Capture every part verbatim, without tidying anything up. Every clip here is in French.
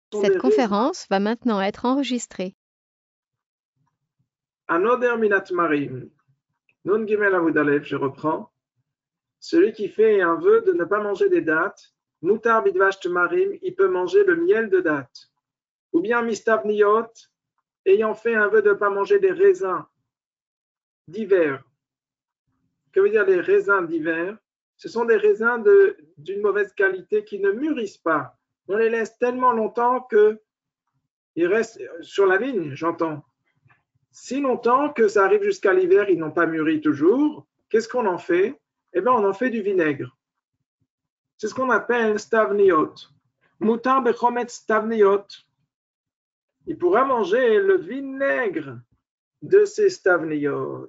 Cette conférence va maintenant être enregistrée. Anoder minat marim. Nun gimel amud aleph, je reprends. Celui qui fait un vœu de ne pas manger des dattes, mutar bidvash marim, il peut manger le miel de date. Ou bien mistav niyot, ayant fait un vœu de ne pas manger des raisins d'hiver. Que veut dire les raisins d'hiver? Ce sont des raisins de, d'une mauvaise qualité qui ne mûrissent pas. On les laisse tellement longtemps qu'ils restent sur la vigne, j'entends. Si longtemps que ça arrive jusqu'à l'hiver, ils n'ont pas mûri toujours. Qu'est-ce qu'on en fait? Eh bien, on en fait du vinaigre. C'est ce qu'on appelle stavniot. Mutar bechomet stavniot. Il pourra manger le vinaigre de ces stavniot.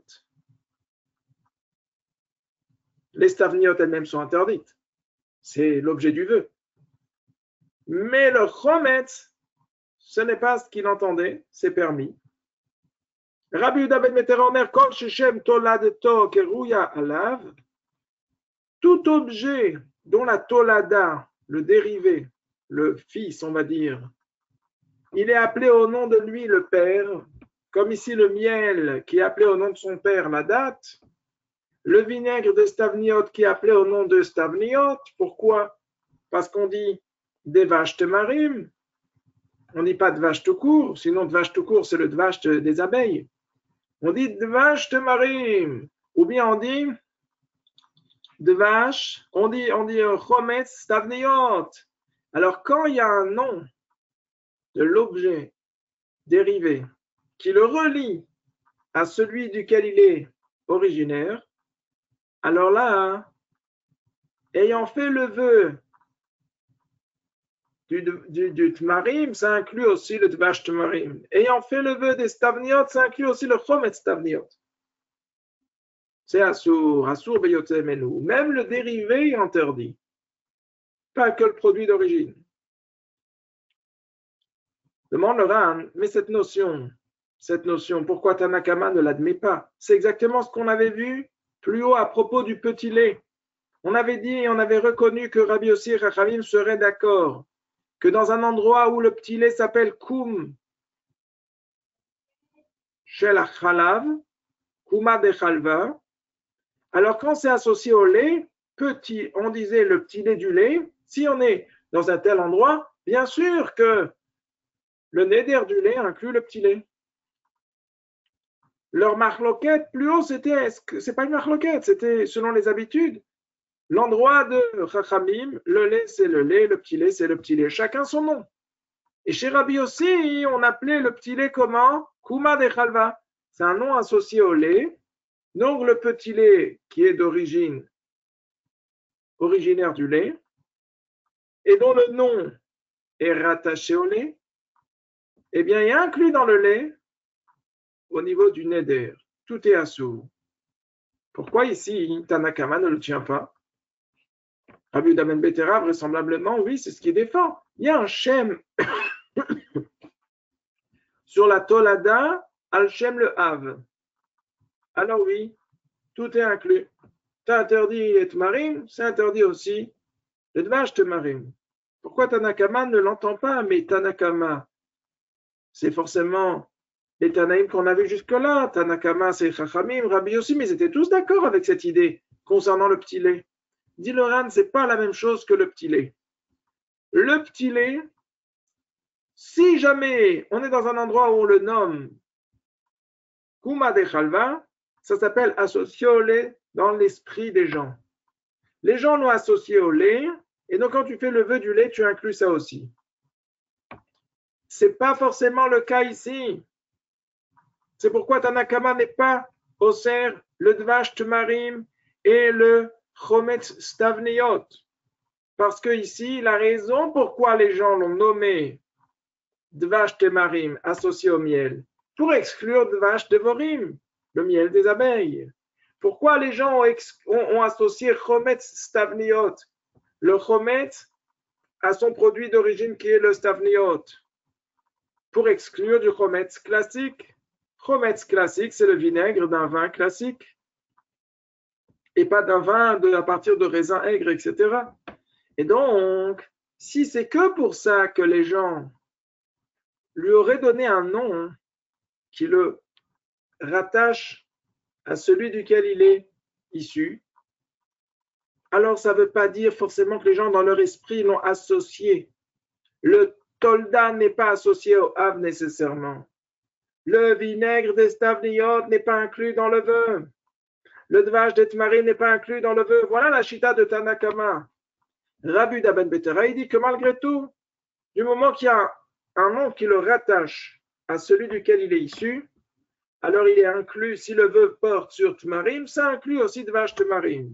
Les stavniot elles-mêmes sont interdites. C'est l'objet du vœu. Mais le chomet, ce n'est pas ce qu'il entendait, c'est permis. Rabbi Yehuda ben Meteroner, kol sheshem toladeto keruya alav, tout objet dont la tolada, le dérivé, le fils, on va dire, il est appelé au nom de lui le père, comme ici le miel qui est appelé au nom de son père la date, le vinaigre de stavniot qui est appelé au nom de stavniot. Pourquoi? Parce qu'on dit des vaches temarim, on ne dit pas de vaches tout court, sinon de vaches tout court c'est le dvash des abeilles. On dit dvash temarim, ou bien on dit de vache, on dit, on dit chometz stavniot. Alors, quand il y a un nom de l'objet dérivé qui le relie à celui duquel il est originaire, alors là, ayant fait le vœu du, du, du tmarim, ça inclut aussi le dvash tmarim. Ayant fait le vœu des stavniot, ça inclut aussi le chometz stavniot. C'est Assour, Assour beyotemenu. Même le dérivé est interdit. Pas que le produit d'origine. Demande le Ran, mais cette notion, cette notion, pourquoi Tanakama ne l'admet pas? C'est exactement ce qu'on avait vu plus haut à propos du petit lait. On avait dit, on avait reconnu que Rabbi Yossi et Chachamim seraient d'accord que dans un endroit où le petit lait s'appelle Koum Shel Chalav, Kouma de Chalva, alors quand c'est associé au lait, petit, on disait le petit lait du lait, si on est dans un tel endroit, bien sûr que le néder du lait inclut le petit lait. Leur marloquette, plus haut, c'était, c'est pas une marloquette, c'était selon les habitudes. L'endroit de Chachamim, le lait, c'est le lait, le petit lait, c'est le petit lait. Chacun son nom. Et chez Rabbi aussi, on appelait le petit lait comment? Kouma de Chalva. C'est un nom associé au lait. Donc, le petit lait qui est d'origine, originaire du lait, et dont le nom est rattaché au lait, eh bien, il est inclus dans le lait au niveau du neder. Tout est assourd. Pourquoi ici, Tanakama ne le tient pas? Rabbi Yehuda ben Betera, vraisemblablement, oui, c'est ce qu'il défend. Il y a un shem sur la Tolada, al shem le Hav. Alors oui, tout est inclus. Tu as interdit les Tmarim, c'est interdit aussi le Dvash Tmarim. Pourquoi Tanakama ne l'entend pas? Mais Tanakama, c'est forcément les Tanaïm qu'on avait jusque-là. Tanakama, c'est Chachamim, Rabbi aussi, mais ils étaient tous d'accord avec cette idée concernant le petit lait. Dit le Ran, c'est pas la même chose que le petit lait. Le petit lait, si jamais on est dans un endroit où on le nomme Kouma de Chalva, ça s'appelle associé au lait dans l'esprit des gens. Les gens l'ont associé au lait, et donc quand tu fais le vœu du lait, tu inclus ça aussi. C'est pas forcément le cas ici. C'est pourquoi Tanakama n'est pas Oser, le Dvash Tmarim et le Chometz Stavniot. Parce que ici, la raison pourquoi les gens l'ont nommé Dvash Temarim associé au miel, pour exclure Dvash Devorim, le miel des abeilles. Pourquoi les gens ont, ex- ont, ont associé Chometz Stavniot, le Chometz, à son produit d'origine qui est le Stavniot, pour exclure du Chometz classique. Chometz classique, c'est le vinaigre d'un vin classique, et pas d'un vin de, à partir de raisins aigres, et cetera. Et donc, si c'est que pour ça que les gens lui aurait donné un nom qui le rattache à celui duquel il est issu, alors ça ne veut pas dire forcément que les gens dans leur esprit l'ont associé. Le tolda n'est pas associé au Av nécessairement. Le vinaigre des stavniot n'est pas inclus dans le vœu. Le dvash des tmarim n'est pas inclus dans le vœu. Voilà la chita de Tanakama. Rabbi d'Aben Betera, il dit que malgré tout, du moment qu'il y a un nom qui le rattache à celui duquel il est issu, alors il est inclus, si le vœu porte sur tmarim, ça inclut aussi dvash tmarim.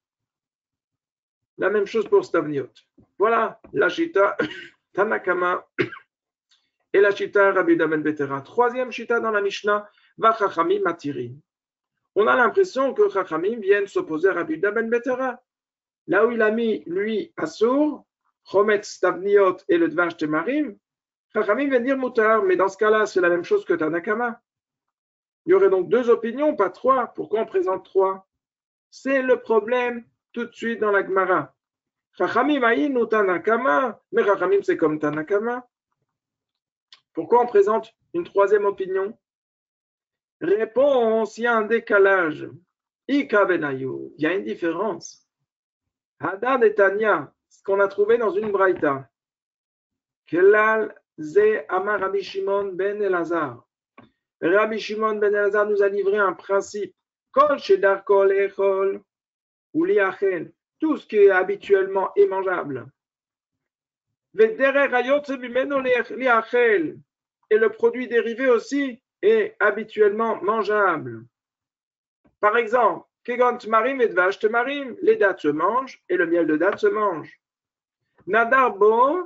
La même chose pour stavniot. Voilà la chita Tanakama et la chita Rabbi d'Aben Betera. Troisième chita dans la Mishnah, Vachachamim Matirim. On a l'impression que Chachamim viennent s'opposer à Rabbi d'Aben Betera. Là où il a mis, lui, Assour, Chometz Stavniot et le Dvash Temarim, Chachamim vient dire Moutar, mais dans ce cas-là, c'est la même chose que Tanakama. Il y aurait donc deux opinions, pas trois. Pourquoi on présente trois? C'est le problème tout de suite dans la Gemara. Chachamim aïn ou Tanakama, mais Chachamim c'est comme Tanakama. Pourquoi on présente une troisième opinion? Réponse, il y a un décalage. Ika benayu, il y a une différence. Hadad et Tanya, ce qu'on a trouvé dans une braïta. Kelal ze amar Rabbi Shimon ben Elazar. Rabbi Shimon ben Elazar nous a livré un principe. Kol shedar kol echol ou liachel. Tout ce qui est habituellement est mangeable. Vederer hayot bimeno liachel. Et le produit dérivé aussi est habituellement mangeable. Par exemple, Kegon tmarim et dvash tmarim, les dattes se mangent et le miel de date se mange. Nadar bo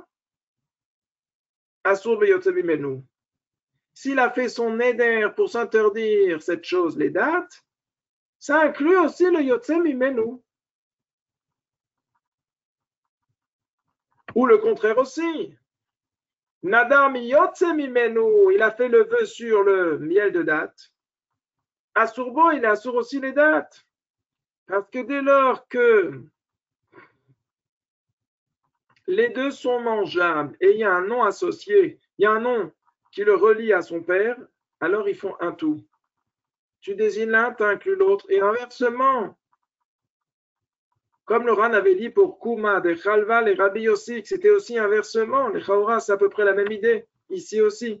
asur beyotze bimenu. S'il a fait son neder pour s'interdire cette chose, les dates, ça inclut aussi le yotze bimenu. Ou le contraire aussi. Nadar mi yotze bimenu, il a fait le vœu sur le miel de date. Assurbo, il assure aussi les dates. Parce que dès lors que les deux sont mangeables et il y a un nom associé, il y a un nom qui le relie à son père, alors ils font un tout. Tu désignes l'un, tu inclus l'autre. Et inversement, comme le Ran avait dit pour Kouma, des Chalva, les Rabbi aussi, que c'était aussi inversement. Les Chaura, c'est à peu près la même idée, ici aussi.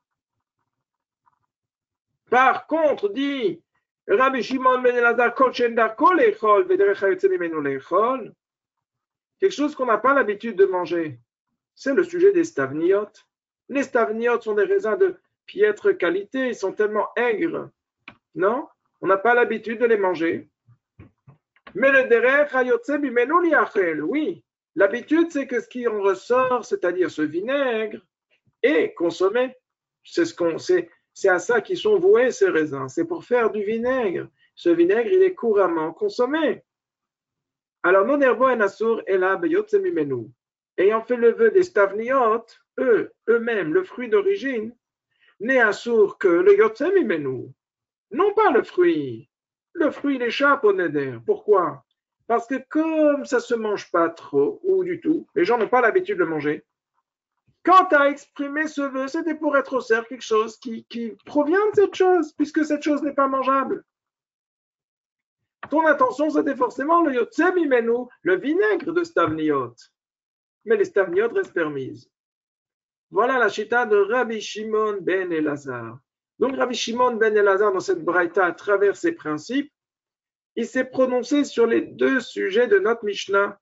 Par contre, dit Rabbi Shimon ben Elazar, Kol Shendar Kol Echol, Vederech Hayotze Mimenu Lechol, quelque chose qu'on n'a pas l'habitude de manger. C'est le sujet des stavniot. Les stavniot sont des raisins de piètre qualité, ils sont tellement aigres. Non? On n'a pas l'habitude de les manger. Mais le derech hayotze bimenu liachel, oui. L'habitude, c'est que ce qui en ressort, c'est-à-dire ce vinaigre, est consommé. C'est ce qu'on sait. C'est à ça qu'ils sont voués, ces raisins. C'est pour faire du vinaigre. Ce vinaigre, il est couramment consommé. Alors, non erbo en asur ela beyotze mimenu. Ayant fait le vœu des stavniot, eux, eux-mêmes, le fruit d'origine, n'est asur que le yotze mimenu. Non pas le fruit. Le fruit, il échappe au neder. Pourquoi? Parce que comme ça ne se mange pas trop, ou du tout, les gens n'ont pas l'habitude de manger, quand tu as exprimé ce vœu, c'était pour être au cerf quelque chose qui, qui provient de cette chose, puisque cette chose n'est pas mangeable. Ton intention, c'était forcément le yotze mimenu, le vinaigre de stavniot. Mais les stavniot restent permises. Voilà la chita de Rabbi Shimon ben Elazar. Donc Rabbi Shimon ben Elazar, dans cette braïta, à travers ses principes, il s'est prononcé sur les deux sujets de notre Mishnah,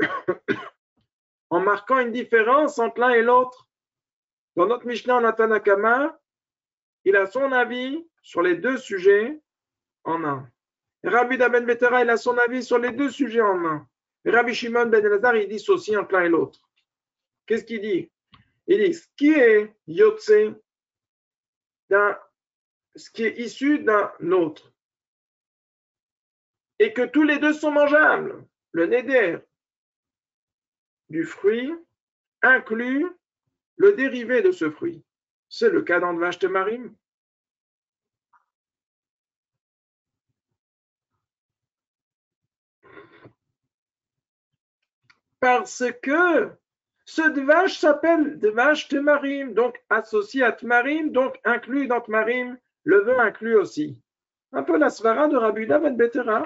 en marquant une différence entre l'un et l'autre. Dans notre Mishnah en Tanakama, il a son avis sur les deux sujets en un. Rabbi d'Aben Betera, il a son avis sur les deux sujets en un. Rabbi Shimon ben Elazar, il dissocie entre l'un et l'autre. Qu'est-ce qu'il dit? Il dit, ce qui est yotze, d'un, ce qui est issu d'un autre, et que tous les deux sont mangeables, le neder du fruit inclut le dérivé de ce fruit. C'est le cas dans Dvash Temarim. Parce que Ce dvash s'appelle dvash temarim, donc associé à tmarim, donc inclus dans tmarim, le vin inclus aussi. Un peu la svara de Rabbi Yehuda ben Betera.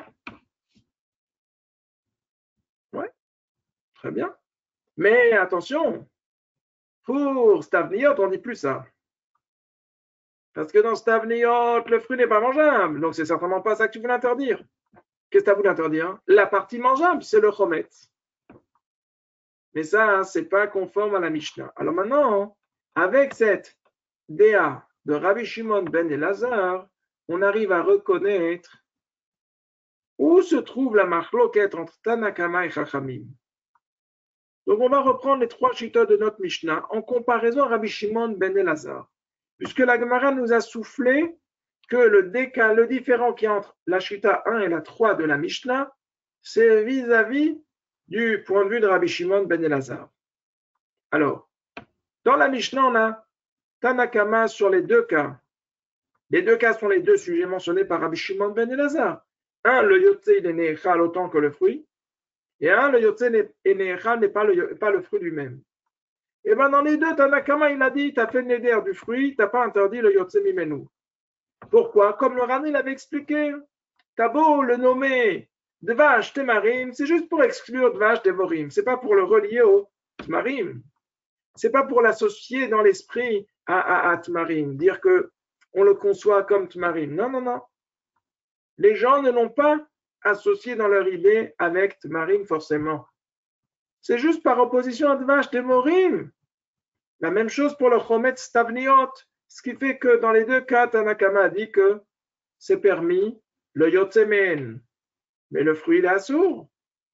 Ouais, très bien. Mais attention, pour Stavniot, on dit plus ça. Parce que dans Stavniot, le fruit n'est pas mangeable. Donc c'est certainement pas ça que tu voulais interdire. Qu'est-ce que tu as voulu interdire? La partie mangeable, c'est le chometz. Mais ça, c'est pas conforme à la Mishnah. Alors maintenant, avec cette déa de Rabbi Shimon ben Elazar, on arrive à reconnaître où se trouve la marloquette entre Tanakama et Chachamim. Donc on va reprendre les trois chita de notre Mishnah en comparaison à Rabbi Shimon ben Elazar. Puisque la Gemara nous a soufflé que le déca, le différent qui est entre la chita un et la trois de la Mishnah, c'est vis-à-vis du point de vue de Rabbi Shimon ben Elazar. Alors, dans la Mishnah, on a Tanakama sur les deux cas. Les deux cas sont les deux sujets mentionnés par Rabbi Shimon ben Elazar. Un, le yotze, il est néchal autant que le fruit. Et un, le yotze et néchal n'est pas le, pas le fruit lui-même. Et bien dans les deux, Tanakama, il a dit, tu as fait le néder du fruit, tu n'as pas interdit le yotze mimenu. Pourquoi? Comme le Rani l'avait expliqué, tu as beau le nommer Dvash Temarim, c'est juste pour exclure Dvash Devorim. Ce n'est pas pour le relier au Tmarim. Ce n'est pas pour l'associer dans l'esprit à, à, à Tmarim, dire qu'on le conçoit comme Tmarim. Non, non, non. Les gens ne l'ont pas associé dans leur idée avec Tmarim forcément. C'est juste par opposition à Dvash Devorim. La même chose pour le Chometz Stavniot, ce qui fait que dans les deux cas, Tanakama a dit que c'est permis le Yotzemen, mais le fruit il est assourd.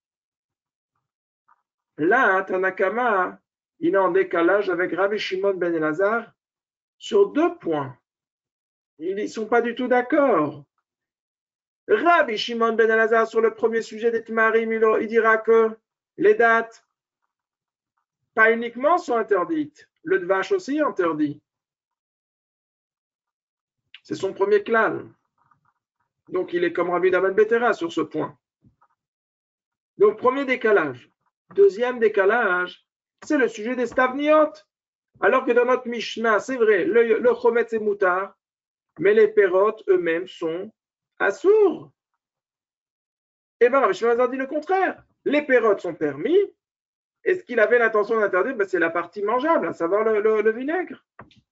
Là, Tanakama, il est en décalage avec Rabbi Shimon ben Elazar sur deux points. Ils ne sont pas du tout d'accord. Rabbi Shimon ben Elazar, sur le premier sujet des Tmarim, il dira que les dates, pas uniquement sont interdites, le dvash aussi est interdit. C'est son premier klal. Donc il est comme Rabbi Yehuda ben Betera sur ce point. Donc premier décalage. Deuxième décalage, c'est le sujet des stavniot. Alors que dans notre Mishnah, c'est vrai, le, le chometz est moutar, mais les pérotes eux-mêmes sont assourds. Et bien, Rabbi Shimon a dit le contraire. Les pérotes sont permis. Et ce qu'il avait l'intention d'interdire, ben, c'est la partie mangeable, à savoir le, le, le vinaigre.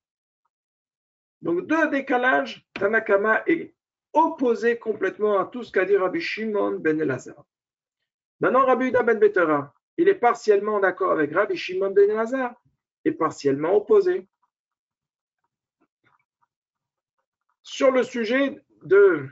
Donc, deux décalages, Tanakama est opposé complètement à tout ce qu'a dit Rabbi Shimon ben Elazar. Maintenant, Rabbi Yehuda ben Betera, il est partiellement d'accord avec Rabbi Shimon ben Elazar et partiellement opposé. Sur le sujet de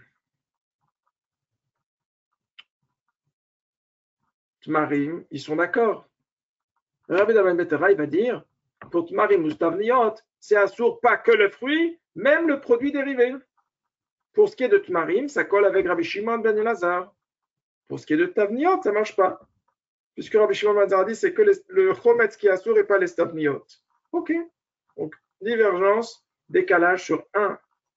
Tmarim, ils sont d'accord. Rabbi Yehuda ben Betera, il va dire, pour Tmarim ou Stavniot, c'est assourd pas que le fruit, même le produit dérivé. Pour ce qui est de Tmarim, ça colle avec Rabbi Shimon ben Elazar. Pour ce qui est de Tavniot, ça ne marche pas. Puisque Rabbi Shimon ben Elazar dit c'est que les, le chometz qui est assourd et pas les Stavniot. Ok. Donc, divergence, décalage sur un.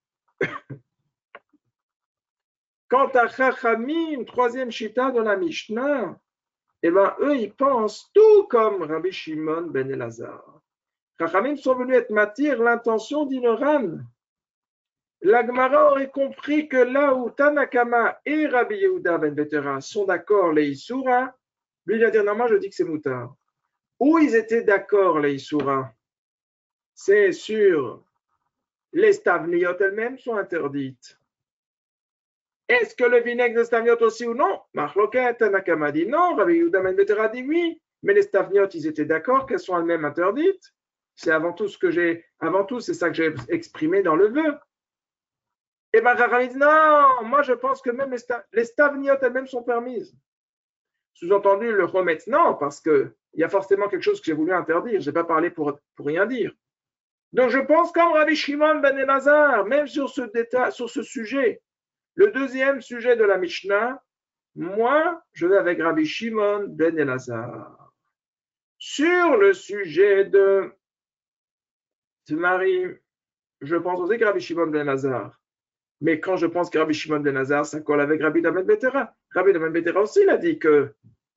Quant à Chachamim, troisième chita de la Mishnah, eh ben, eux, ils pensent tout comme Rabbi Shimon ben Elazar. Chachamim sont venus être matir l'intention d'Inoran. La Gemara aurait compris que là où Tanakama et Rabbi Yehuda ben Betera sont d'accord, les Issoura, lui il va dire non, moi je dis que c'est moutard. Où ils étaient d'accord, les Issoura, c'est sur les stavniot elles-mêmes sont interdites. Est-ce que le vinaigre de stavniot aussi ou non? Marloquet, Tanakama dit non, Rabbi Yehuda ben Betera dit oui, mais les stavniot ils étaient d'accord qu'elles sont elles-mêmes interdites. C'est avant tout ce que j'ai, avant tout c'est ça que j'ai exprimé dans le vœu. Et bien, Chachamim dit non, moi je pense que même les, sta- les stavniot elles-mêmes sont permises. Sous-entendu, le chometz, non, parce qu'il y a forcément quelque chose que j'ai voulu interdire. Je n'ai pas parlé pour, pour rien dire. Donc je pense comme Rabbi Shimon ben Elazar, même sur ce, détail, sur ce sujet, le deuxième sujet de la Mishnah, moi, je vais avec Rabbi Shimon ben Elazar. Sur le sujet de Tmarim, je pense aussi que Rabbi Shimon ben Elazar. Mais quand je pense que Rabbi Shimon ben Elazar, ça colle avec Rabbi Yehuda ben Betera. Rabbi Yehuda ben Betera aussi, il a dit que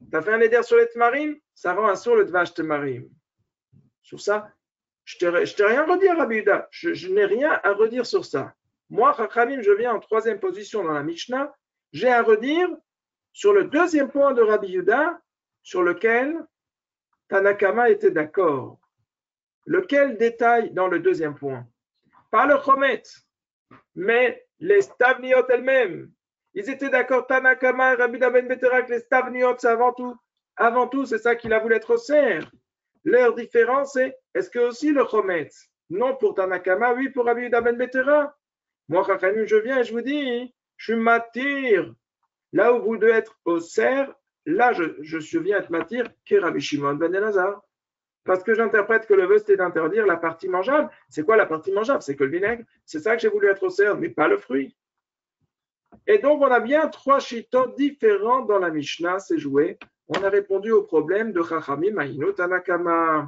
Tu as fait un éder sur les tmarim, ça rend un sur le dvash tmarim. Sur ça, je ne t'ai rien redire, Rabbi Yehuda. Je, je n'ai rien à redire sur ça. Moi, Chachamim, je viens en troisième position dans la Mishnah. J'ai à redire sur le deuxième point de Rabbi Yehuda, sur lequel Tanakama était d'accord. Lequel détaille dans le deuxième point? Pas le chomet, mais les stavniot elles-mêmes. Ils étaient d'accord, Tanakama et Rabbi Ben Betera, que les stavniot, c'est avant tout. Avant tout, c'est ça qu'il a voulu être au cerf. Leur différence, c'est, est-ce que aussi le chomet? Non pour Tanakama, oui pour Rabbi Ben Betera. Moi, Chachamim, je viens et je vous dis, je suis matir. Là où vous devez être au cerf, là, je, je viens être matir, qui est Rabbi Shimon Ben Elazar. Parce que j'interprète que le vœu, c'était d'interdire la partie mangeable. C'est quoi la partie mangeable? C'est que le vinaigre. C'est ça que j'ai voulu être au cerf, mais pas le fruit. Et donc, on a bien trois chitotes différents dans la Mishnah, c'est joué. On a répondu au problème de Chachamim Aïno Tanakama.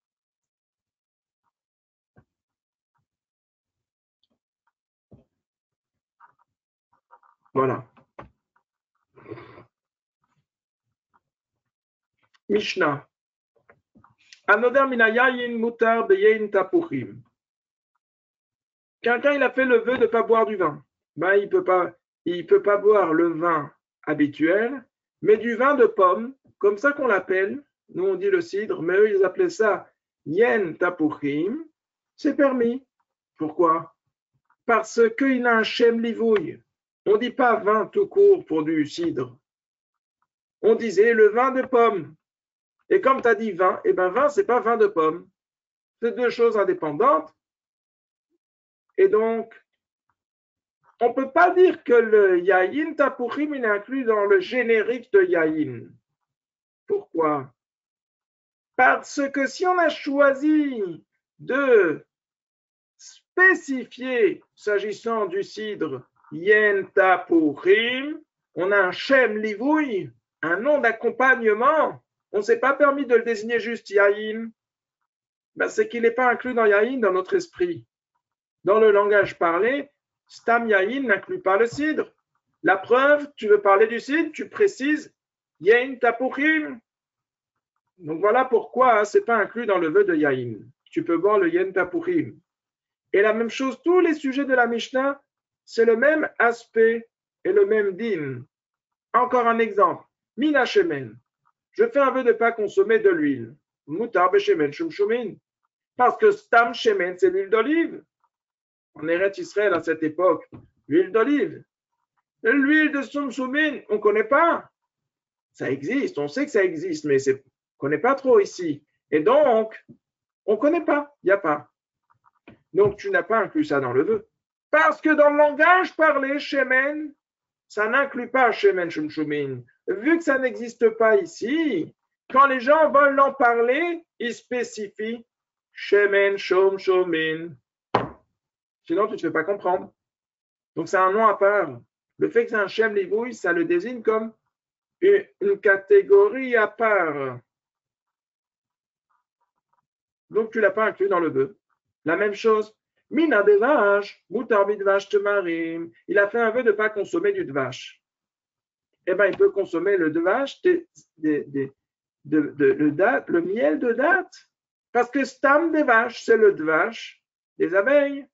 Voilà. Mishnah. Anoder minayayin mutar beyein tapuchim. Quelqu'un, il a fait le vœu de ne pas boire du vin. Ben, il ne peut pas, il peut pas boire le vin habituel, mais du vin de pomme, comme ça qu'on l'appelle. Nous, on dit le cidre, mais eux, ils appelaient ça yen tapuchim. C'est permis. Pourquoi? Parce qu'il a un shem livouille. On ne dit pas vin tout court pour du cidre. On disait le vin de pomme. Et comme tu as dit vin, eh ben vin, ce n'est pas vin de pomme. C'est deux choses indépendantes. Et donc, on ne peut pas dire que le yayin tapuchim est inclus dans le générique de yayin. Pourquoi? Parce que si on a choisi de spécifier, s'agissant du cidre, yen tapuchim, on a un shem livouille, un nom d'accompagnement. On ne s'est pas permis de le désigner juste yayin. Ben, c'est qu'il n'est pas inclus dans yayin dans notre esprit. Dans le langage parlé, stam yayin n'inclut pas le cidre. La preuve, tu veux parler du cidre, tu précises yen tapuchim. Donc voilà pourquoi hein, ce n'est pas inclus dans le vœu de yayin. Tu peux boire le yen tapuchim. Et la même chose, tous les sujets de la Mishnah, c'est le même aspect et le même din. Encore un exemple. Mina shemen. Je fais un vœu de ne pas consommer de l'huile. Mutar beshemen shumshumin. Parce que stam shemen, c'est l'huile d'olive. En Eretz Israël, à cette époque, l'huile d'olive. L'huile de shumshumin, on ne connaît pas. Ça existe, on sait que ça existe, mais on ne connaît pas trop ici. Et donc, on ne connaît pas, il n'y a pas. Donc, tu n'as pas inclus ça dans le vœu. Parce que dans le langage parlé, shemen, ça n'inclut pas shemen shumshumin. Vu que ça n'existe pas ici, quand les gens veulent en parler, ils spécifient shemen shumshumin. Sinon, tu ne te fais pas comprendre. Donc, c'est un nom à part. Le fait que c'est un shem livouille, ça le désigne comme une, une catégorie à part. Donc, tu ne l'as pas inclus dans le vœu. La même chose, mina devash, mutar bidvash temarim. Il a fait un vœu de ne pas consommer du dvash. Eh bien, il peut consommer le dvash, de, de, de, de, de, le, date, le miel de date. Parce que stam devash, c'est le dvash des abeilles.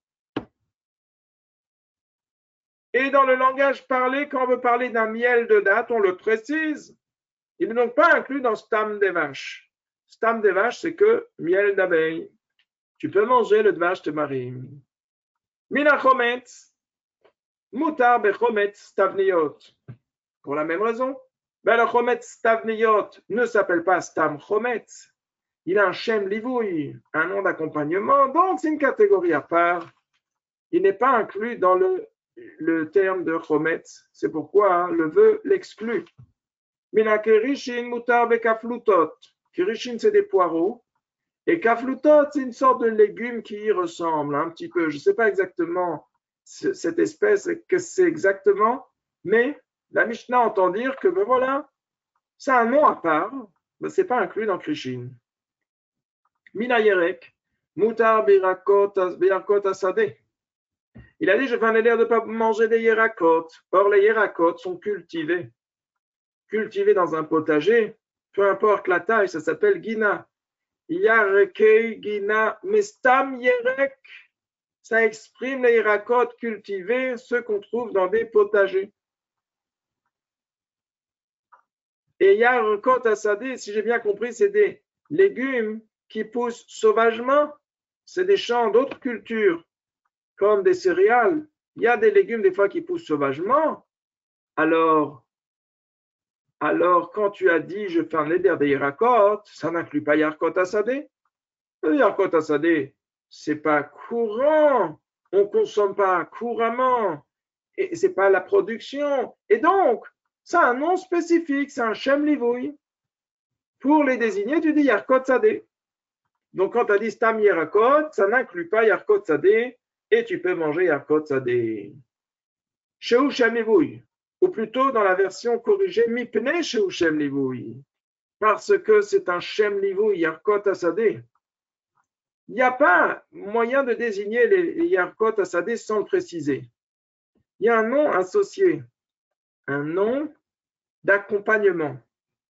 Et dans le langage parlé, quand on veut parler d'un miel de date, on le précise. Il n'est donc pas inclus dans stam devash. Stam devash, c'est que miel d'abeille. Tu peux manger le dvash de marim. Mina chometz, mutar bechometz stavniot. Pour la même raison, ben le chometz stavniot ne s'appelle pas stam chometz. Il a un shem livouille, un nom d'accompagnement, donc c'est une catégorie à part. Il n'est pas inclus dans le, le terme de chometz. C'est pourquoi hein, le vœu l'exclut. Mina kirishin mutar bekaflutot. Kirishin, c'est des poireaux. Et kaflutot, c'est une sorte de légume qui y ressemble un petit peu. Je ne sais pas exactement cette espèce, que c'est exactement, mais la Mishnah entend dire que ben voilà, c'est un nom à part, ben ce n'est pas inclus dans Krishin. Mina yerek, mutar birakot asade. Il a dit, je fais un éder de ne pas manger des yerakot. Or, les yerakot sont cultivés. cultivé dans un potager, peu importe la taille, ça s'appelle Gina. Yarekei Gina Mestam Yerek. Ça exprime les Yerakot cultivés, ceux qu'on trouve dans des potagers. Et Yarakot Asadé, si j'ai bien compris, c'est des légumes qui poussent sauvagement. C'est des champs d'autres cultures, comme des céréales. Il y a des légumes des fois qui poussent sauvagement. Alors, alors quand tu as dit je fais un éder des Yerakot, ça n'inclut pas Yarakot Asadé. Le Yarakot Asadé, c'est pas courant. On ne consomme pas couramment. Et c'est pas la production. Et donc, ça a un nom spécifique, c'est un Shem Livoui. Pour les désigner, tu dis Yarakot Sadé. Donc, quand tu as dit Stam Yerakot, ça n'inclut pas Yarakot Sadé et tu peux manger Yarakot Sadé. Shehu Shem Livoui, ou plutôt dans la version corrigée, Mipne Shehu Shem Livoui, parce que c'est un Shem Livoui, Yarakot Sadé. Il n'y a pas moyen de désigner les Yarakot Sadé sans le préciser. Il y a un nom associé, un nom d'accompagnement.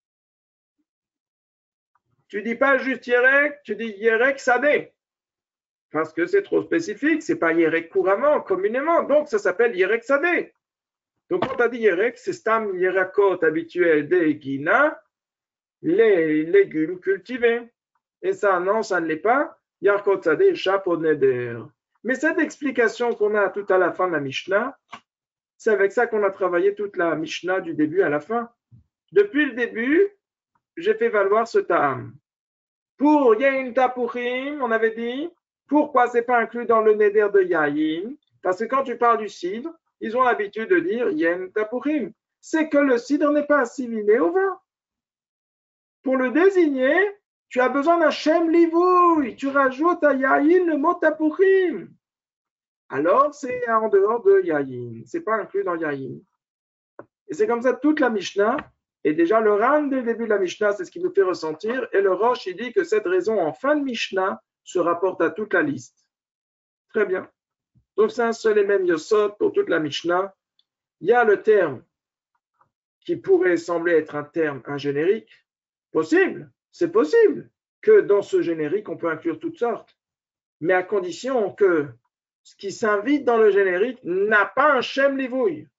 Tu dis pas juste Yerek, tu dis Yerek Sadé. Parce que c'est trop spécifique, c'est pas Yerek couramment, communément, donc ça s'appelle Yerek Sadé. Donc quand tu as dit Yerek, c'est Stam Yerakot habituel des Gina, les légumes cultivés. Et ça, non, ça ne l'est pas. Yarakot Sadé, chapeau neder. Mais cette explication qu'on a tout à la fin de la Mishnah, c'est avec ça qu'on a travaillé toute la Mishnah du début à la fin. Depuis le début, j'ai fait valoir ce ta'am. Pour Yain Tapurim, on avait dit, pourquoi c'est pas inclus dans le neder de Yain? Parce que quand tu parles du cidre, ils ont l'habitude de dire Yain Tapurim. C'est que le cidre n'est pas assimilé au vin. Pour le désigner, tu as besoin d'un Shem Livoui. Tu rajoutes à Yain le mot Tapurim. Alors, c'est en dehors de Yain. C'est pas inclus dans Yain. Et c'est comme ça toute la Mishnah. Et déjà, le Ran, dès le début de la Mishnah, c'est ce qui nous fait ressentir. Et le Rosh, il dit que cette raison en fin de Mishnah se rapporte à toute la liste. Très bien. Donc, c'est un seul et même Yosod pour toute la Mishnah. Il y a le terme qui pourrait sembler être un terme, un générique. Possible, c'est possible que dans ce générique, on peut inclure toutes sortes. Mais à condition que ce qui s'invite dans le générique n'a pas un Shem Livoui.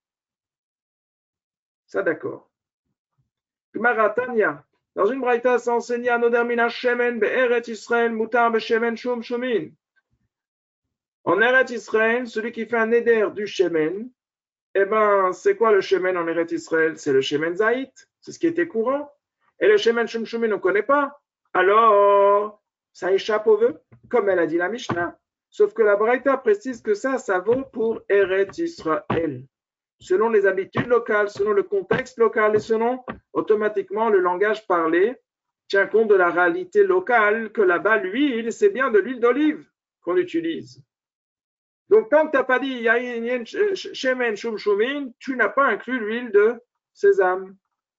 Ça, d'accord. Gemara Tanya, dans une braïta, ça enseigne Anoder mina shemen be'eret Israël mutar be'shemen shum shumin. En Eret Israël, celui qui fait un éder du shemen, eh ben, c'est quoi le shemen en Eret Israël? C'est le shemen zaït, c'est ce qui était courant. Et le shemen shum shumin, on ne connaît pas. Alors, ça échappe au vœu, comme elle a dit la Mishnah. Sauf que la braïta précise que ça, ça vaut pour Eret Israël. Selon les habitudes locales, selon le contexte local et selon automatiquement le langage parlé, tient compte de la réalité locale que là-bas, l'huile, c'est bien de l'huile d'olive qu'on utilise. Donc, tant que tu n'as pas dit Yain Shemen Shum Shumin, tu n'as pas inclus l'huile de sésame.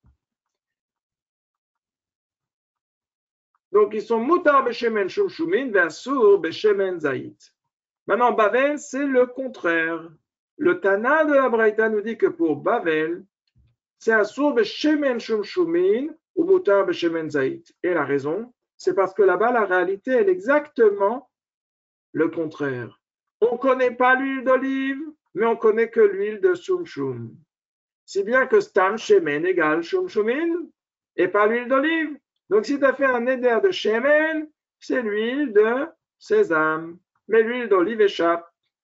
Donc, ils sont Mutar Beshemen Shum Shumin, Versur Beshemen Zaït. Maintenant, Bavel, c'est le contraire. Le Tana de la Braïta nous dit que pour Bavel, c'est Asur Beshemen Shum Shumin ou Mutar Beshemen Zaït. Et la raison, c'est parce que là-bas, la réalité, elle est exactement le contraire. On ne connaît pas l'huile d'olive, mais on connaît que l'huile de Shum Shum. Si bien que Stam Shemen égale Shum Shumin et pas l'huile d'olive. Donc, si tu as fait un éder de Shemen, c'est l'huile de sésame. Mais l'huile d'olive échappe.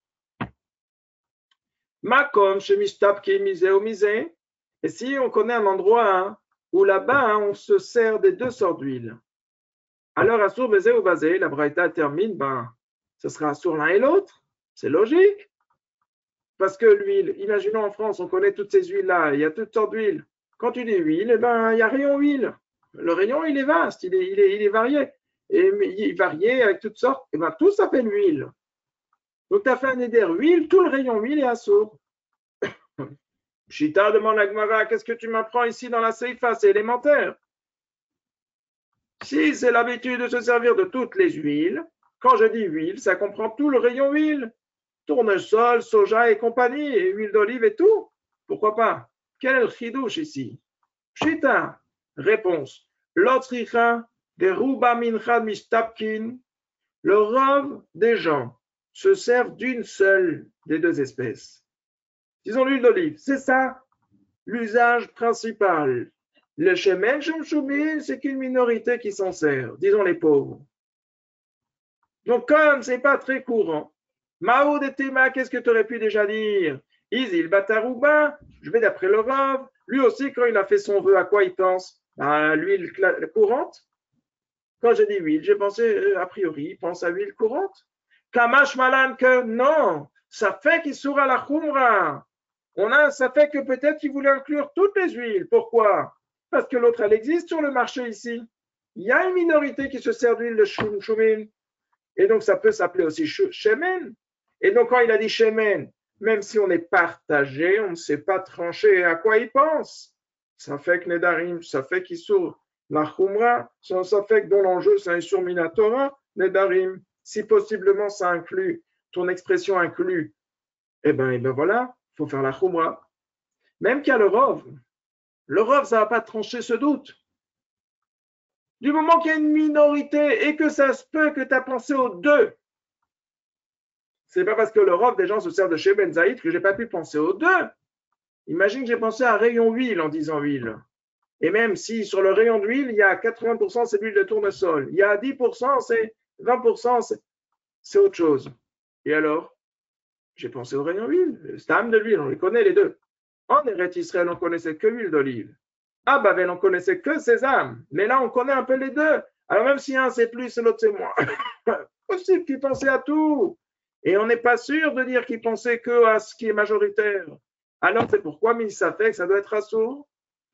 Makom, Shemistap qui misé ou misé. Et si on connaît un endroit hein, où là-bas, hein, on se sert des deux sortes d'huile. Alors, Assour, Bézé ou Bazé, la Braïta termine, ben, ce sera Assour l'un et l'autre. C'est logique. Parce que l'huile, imaginons en France, on connaît toutes ces huiles-là, il y a toutes sortes d'huiles. Quand tu dis huile, eh ben, il y a rayon huile. Le rayon, il est vaste, il est, il est, il est varié. Et il est varié avec toutes sortes. Eh ben, tout s'appelle huile. Donc, tu as fait un éder huile, tout le rayon huile est Assour. Chita demande à Gemara, qu'est-ce que tu m'apprends ici dans la Seifa? C'est élémentaire. Si c'est l'habitude de se servir de toutes les huiles, quand je dis huile, ça comprend tout le rayon huile. Tournesol, soja et compagnie, et huile d'olive et tout. Pourquoi pas? Quel est le chidouche ici? Pshita. Réponse. L'otricha de ruba minchad mistapkin. Le rov des gens se servent d'une seule des deux espèces. Disons l'huile d'olive, c'est ça l'usage principal. Le shemen shumshumin, c'est qu'une minorité qui s'en sert, disons les pauvres. Donc comme c'est pas très courant, Mao de Tema, qu'est-ce que tu aurais pu déjà dire? Isil Batarouba, je vais d'après le Rav, lui aussi quand il a fait son vœu, à quoi il pense? À l'huile courante. Quand j'ai dit huile, j'ai pensé a priori, il pense à l'huile courante. Kamash Malan que non, ça fait qu'il sera la khumra. On a, ça fait que peut-être qu'il voulait inclure toutes les huiles. Pourquoi? Parce que l'autre, elle existe sur le marché ici. Il y a une minorité qui se sert d'huile de shumshumin. Et donc, ça peut s'appeler aussi shemen. Et donc, quand il a dit shemen, même si on est partagé, on ne sait pas trancher à quoi il pense. Ça fait que Nedarim, ça fait qu'il sourd. La khumra, ça fait que dans l'enjeu, c'est un surminatora, Nedarim. Si possiblement ça inclut, ton expression inclut, eh bien, eh ben voilà, il faut faire la khumra. Même qu'il y a le rov. Le rov, ça ne va pas trancher ce doute. Du moment qu'il y a une minorité et que ça se peut que tu as pensé aux deux, c'est pas parce que le rov des gens se sert de chez Ben Zaïd que j'ai pas pu penser aux deux. Imagine que j'ai pensé à un rayon huile en disant huile. Et même si sur le rayon d'huile, il y a quatre-vingts pour cent c'est l'huile de tournesol, il y a dix pour cent, c'est vingt pour cent, c'est, c'est autre chose. Et alors, j'ai pensé au rayon huile, le stam de l'huile, on les connaît les deux. En Eretz Israël, on connaissait que l'huile d'olive. À Babel, on connaissait que sésame. Mais là, on connaît un peu les deux. Alors même si un c'est plus et l'autre c'est moins, possible qu'il pensait à tout. Et on n'est pas sûr de dire qu'il pensait que à ce qui est majoritaire. Alors c'est pourquoi Misa fait que ça doit être assourd.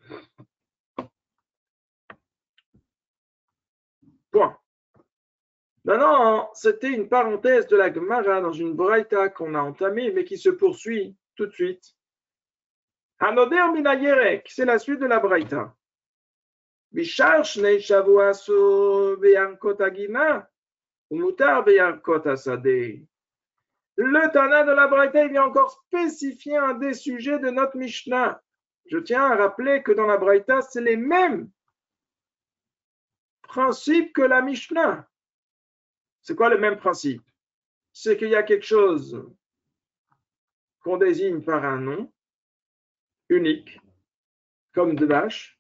Point. Maintenant, c'était une parenthèse de la Gemara dans une braïta qu'on a entamée, mais qui se poursuit tout de suite. Hanoder minayerek, c'est la suite de la braïta. Bishar shnei shavuaso beyankot agina, umutar beyankot asade. Le Tana de la braïta, il vient encore spécifier un des sujets de notre Mishnah. Je tiens à rappeler que dans la braïta, c'est les mêmes principes que la Mishnah. C'est quoi le même principe? C'est qu'il y a quelque chose qu'on désigne par un nom unique, comme Dvash,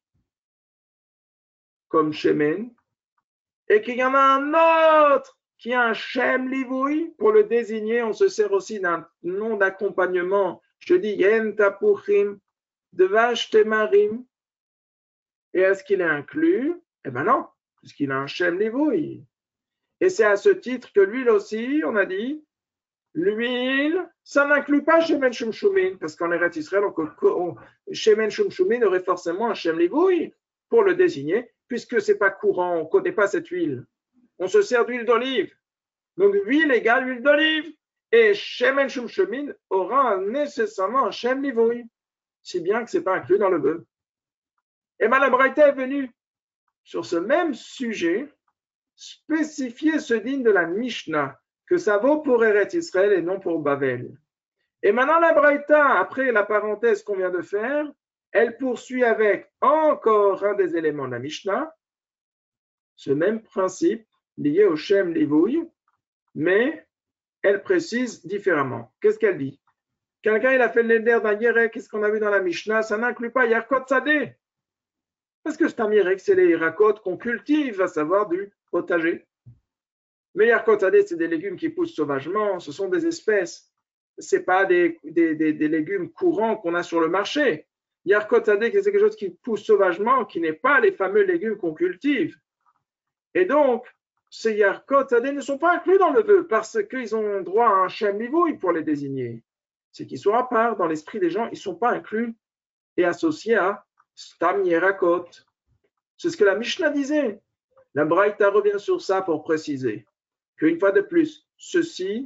comme Shemen, et qu'il y en a un autre qui a un Shem Livoui. Pour le désigner, on se sert aussi d'un nom d'accompagnement. Je dis Yen Tapuchim, Dvash Temarim. Et est-ce qu'il est inclus? Eh bien non, puisqu'il a un Shem Livoui. Et c'est à ce titre que l'huile aussi, on a dit, l'huile, ça n'inclut pas Shemen Shumshumin, parce qu'en Eretz Israël, Shemen Shumshumin aurait forcément un Shem Livoui pour le désigner, puisque ce n'est pas courant, on ne connaît pas cette huile. On se sert d'huile d'olive. Donc, huile égale huile d'olive. Et Shemen Shumshumin aura nécessairement un Shem Livoui, si bien que ce n'est pas inclus dans le bœuf. Et Madame Braïta est venue sur ce même sujet spécifier ce digne de la Mishnah, que ça vaut pour Eretz Israël et non pour Babel. Et maintenant, la Braïta, après la parenthèse qu'on vient de faire, elle poursuit avec encore un des éléments de la Mishnah, ce même principe lié au Shem Livoui, mais elle précise différemment. Qu'est-ce qu'elle dit? Quelqu'un, il a fait le neder d'un Yerek, qu'est-ce qu'on a vu dans la Mishnah? Ça n'inclut pas Yarkot Sadeh. Parce que c'est un Yerek, c'est les Yerakot qu'on cultive, à savoir du potager. Mais Yarkot Sadeh, c'est des légumes qui poussent sauvagement, ce sont des espèces. Ce n'est pas des, des, des, des légumes courants qu'on a sur le marché. Yarkot Sadeh, c'est quelque chose qui pousse sauvagement, qui n'est pas les fameux légumes qu'on cultive. Et donc, ces Yarkot Sadeh ne sont pas inclus dans le vœu parce qu'ils ont droit à un Shem Livoui pour les désigner. C'est qu'ils sont à part dans l'esprit des gens, ils ne sont pas inclus et associés à Stam Yerakot. C'est ce que la Mishnah disait. La Braïta revient sur ça pour préciser qu'une fois de plus, ceci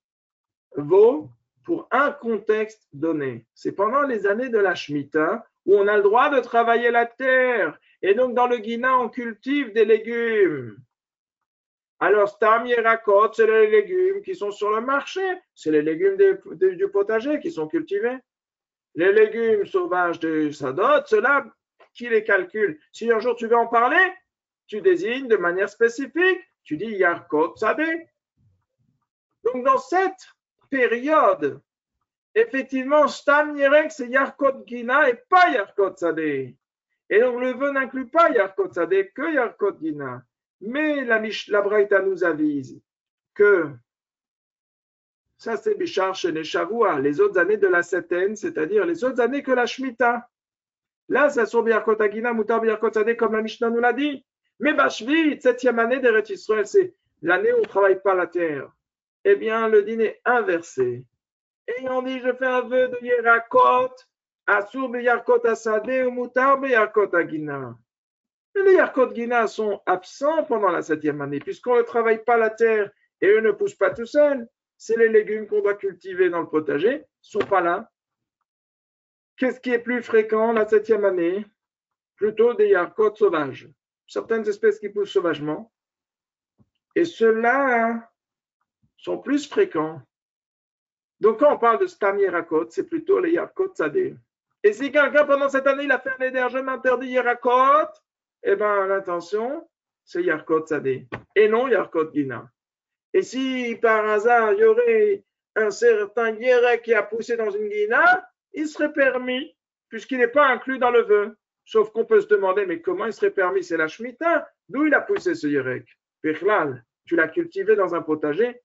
vaut pour un contexte donné. C'est pendant les années de la Shemitah où on a le droit de travailler la terre. Et donc, dans le Guina, on cultive des légumes. Alors, Stam Yerakot, c'est les légumes qui sont sur le marché. C'est les légumes de, de, du potager qui sont cultivés. Les légumes sauvages de Sadot, ceux-là, qui les calcule. Si un jour tu veux en parler, tu désignes de manière spécifique, tu dis Yarkot Sadeh. Donc dans cette période, effectivement, Stam Yerek, c'est Yarkot Gina et pas Yarkot Sadeh. Et donc le vœu n'inclut pas Yarkot Sadeh, que Yarkot Gina. Mais la, la Braïta nous avise que ça c'est Bishar chez les Shavua, les autres années de la septaine, c'est-à-dire les autres années que la Shemitah. Là, ça sur Yarkot Agina, Moutar Yarkot Sadeh, comme la Mishnah nous l'a dit. Mais Bashvit, septième année d'Eretz Israël, c'est l'année où on ne travaille pas la terre. Eh bien, le dîner est inversé. Et on dit, je fais un vœu de Yerakot, Asur Yarkot Asadeh, ou Moutar Yarkot Agina. Les Yarkot Gina sont absents pendant la septième année, puisqu'on ne travaille pas la terre et eux ne poussent pas tout seuls. C'est les légumes qu'on doit cultiver dans le potager, ils ne sont pas là. Qu'est-ce qui est plus fréquent la septième année? Plutôt des Yarkot sauvages. Certaines espèces qui poussent sauvagement. Et ceux-là sont plus fréquents. Donc quand on parle de Stam Yerakot, c'est plutôt les Yarkot Sadeh. Et si quelqu'un pendant cette année, il a fait un éder, je m'interdis Yerakot, eh bien, l'intention, c'est Yarkot Sadeh, et non Yarkot Gina. Et si par hasard, il y aurait un certain Yerek qui a poussé dans une Gina, il serait permis, puisqu'il n'est pas inclus dans le vœu. Sauf qu'on peut se demander, mais comment il serait permis? C'est la Shemitah. D'où il a poussé ce Yerek? Pechlal, tu l'as cultivé dans un potager?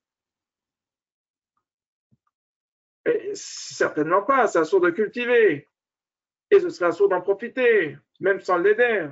Et certainement pas, c'est assourd de cultiver. Et ce serait assourd d'en profiter, même sans l'éder.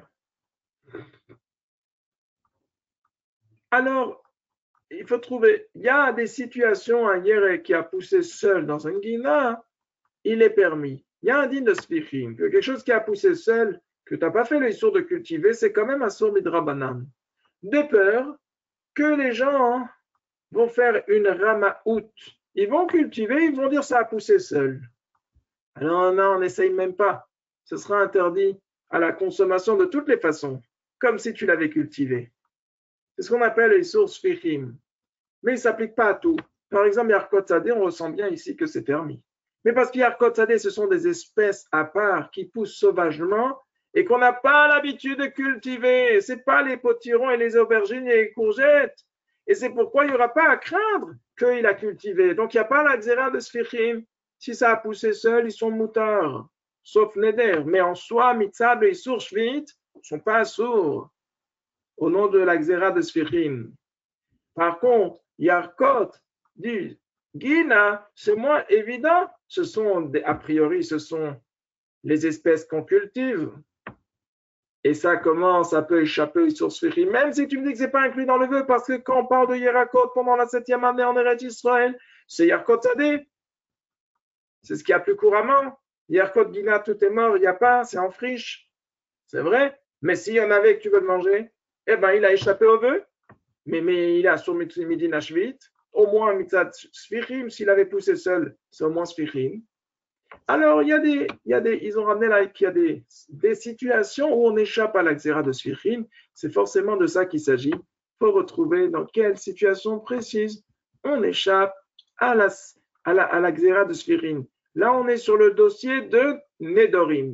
Alors, il faut trouver, il y a des situations, un Yerek qui a poussé seul dans un Gina, il est permis. Il y a un din de Sfichim, que quelque chose qui a poussé seul, que tu n'as pas fait le issour de cultiver, c'est quand même un sourd midrabanan. De peur que les gens vont faire une ramaout. Ils vont cultiver, ils vont dire ça a poussé seul. Alors non, on n'essaye même pas. Ce sera interdit à la consommation de toutes les façons, comme si tu l'avais cultivé. C'est ce qu'on appelle les sources Sfichim. Mais il ne s'applique pas à tout. Par exemple, Yarkot Sadeh, on ressent bien ici que c'est permis. Mais parce que Yarkot Sadeh, ce sont des espèces à part qui poussent sauvagement et qu'on n'a pas l'habitude de cultiver. Ce n'est pas les potirons et les aubergines et les courgettes. Et c'est pourquoi il n'y aura pas à craindre qu'il a cultivé. Donc, il n'y a pas la xéra de Sfichim. Si ça a poussé seul, ils sont moutards, sauf Neder. Mais en soi, Mitzad et Sour Shvit ne sont pas sourds au nom de la xéra de Sfichim. Par contre, Yarkot dit Gina, c'est moins évident. Ce sont, a priori, ce sont les espèces qu'on cultive. Et ça commence, ça peut échapper sur Sfichim, même si tu me dis que ce n'est pas inclus dans le vœu, parce que quand on parle de Yerakot pendant la septième année en Eretz Israël, c'est Yarkot Sadeh. C'est ce qu'il y a plus couramment. Yarkot Gina, tout est mort, il n'y a pas, c'est en friche. C'est vrai. Mais s'il y en avait que tu veux le manger, eh bien, il a échappé au vœu. Mais, mais il a sur Midin Shvit, au moins Mitzad Sfichim, s'il avait poussé seul, c'est au moins Sfichim. Alors, il y a des, il y a des, ils ont ramené là qu'il y a des, des situations où on échappe à la xéra de Sfichim. C'est forcément de ça qu'il s'agit. Il faut retrouver dans quelle situation précise on échappe à la, à la, à la xéra de Sfichim. Là, on est sur le dossier de Nedorim.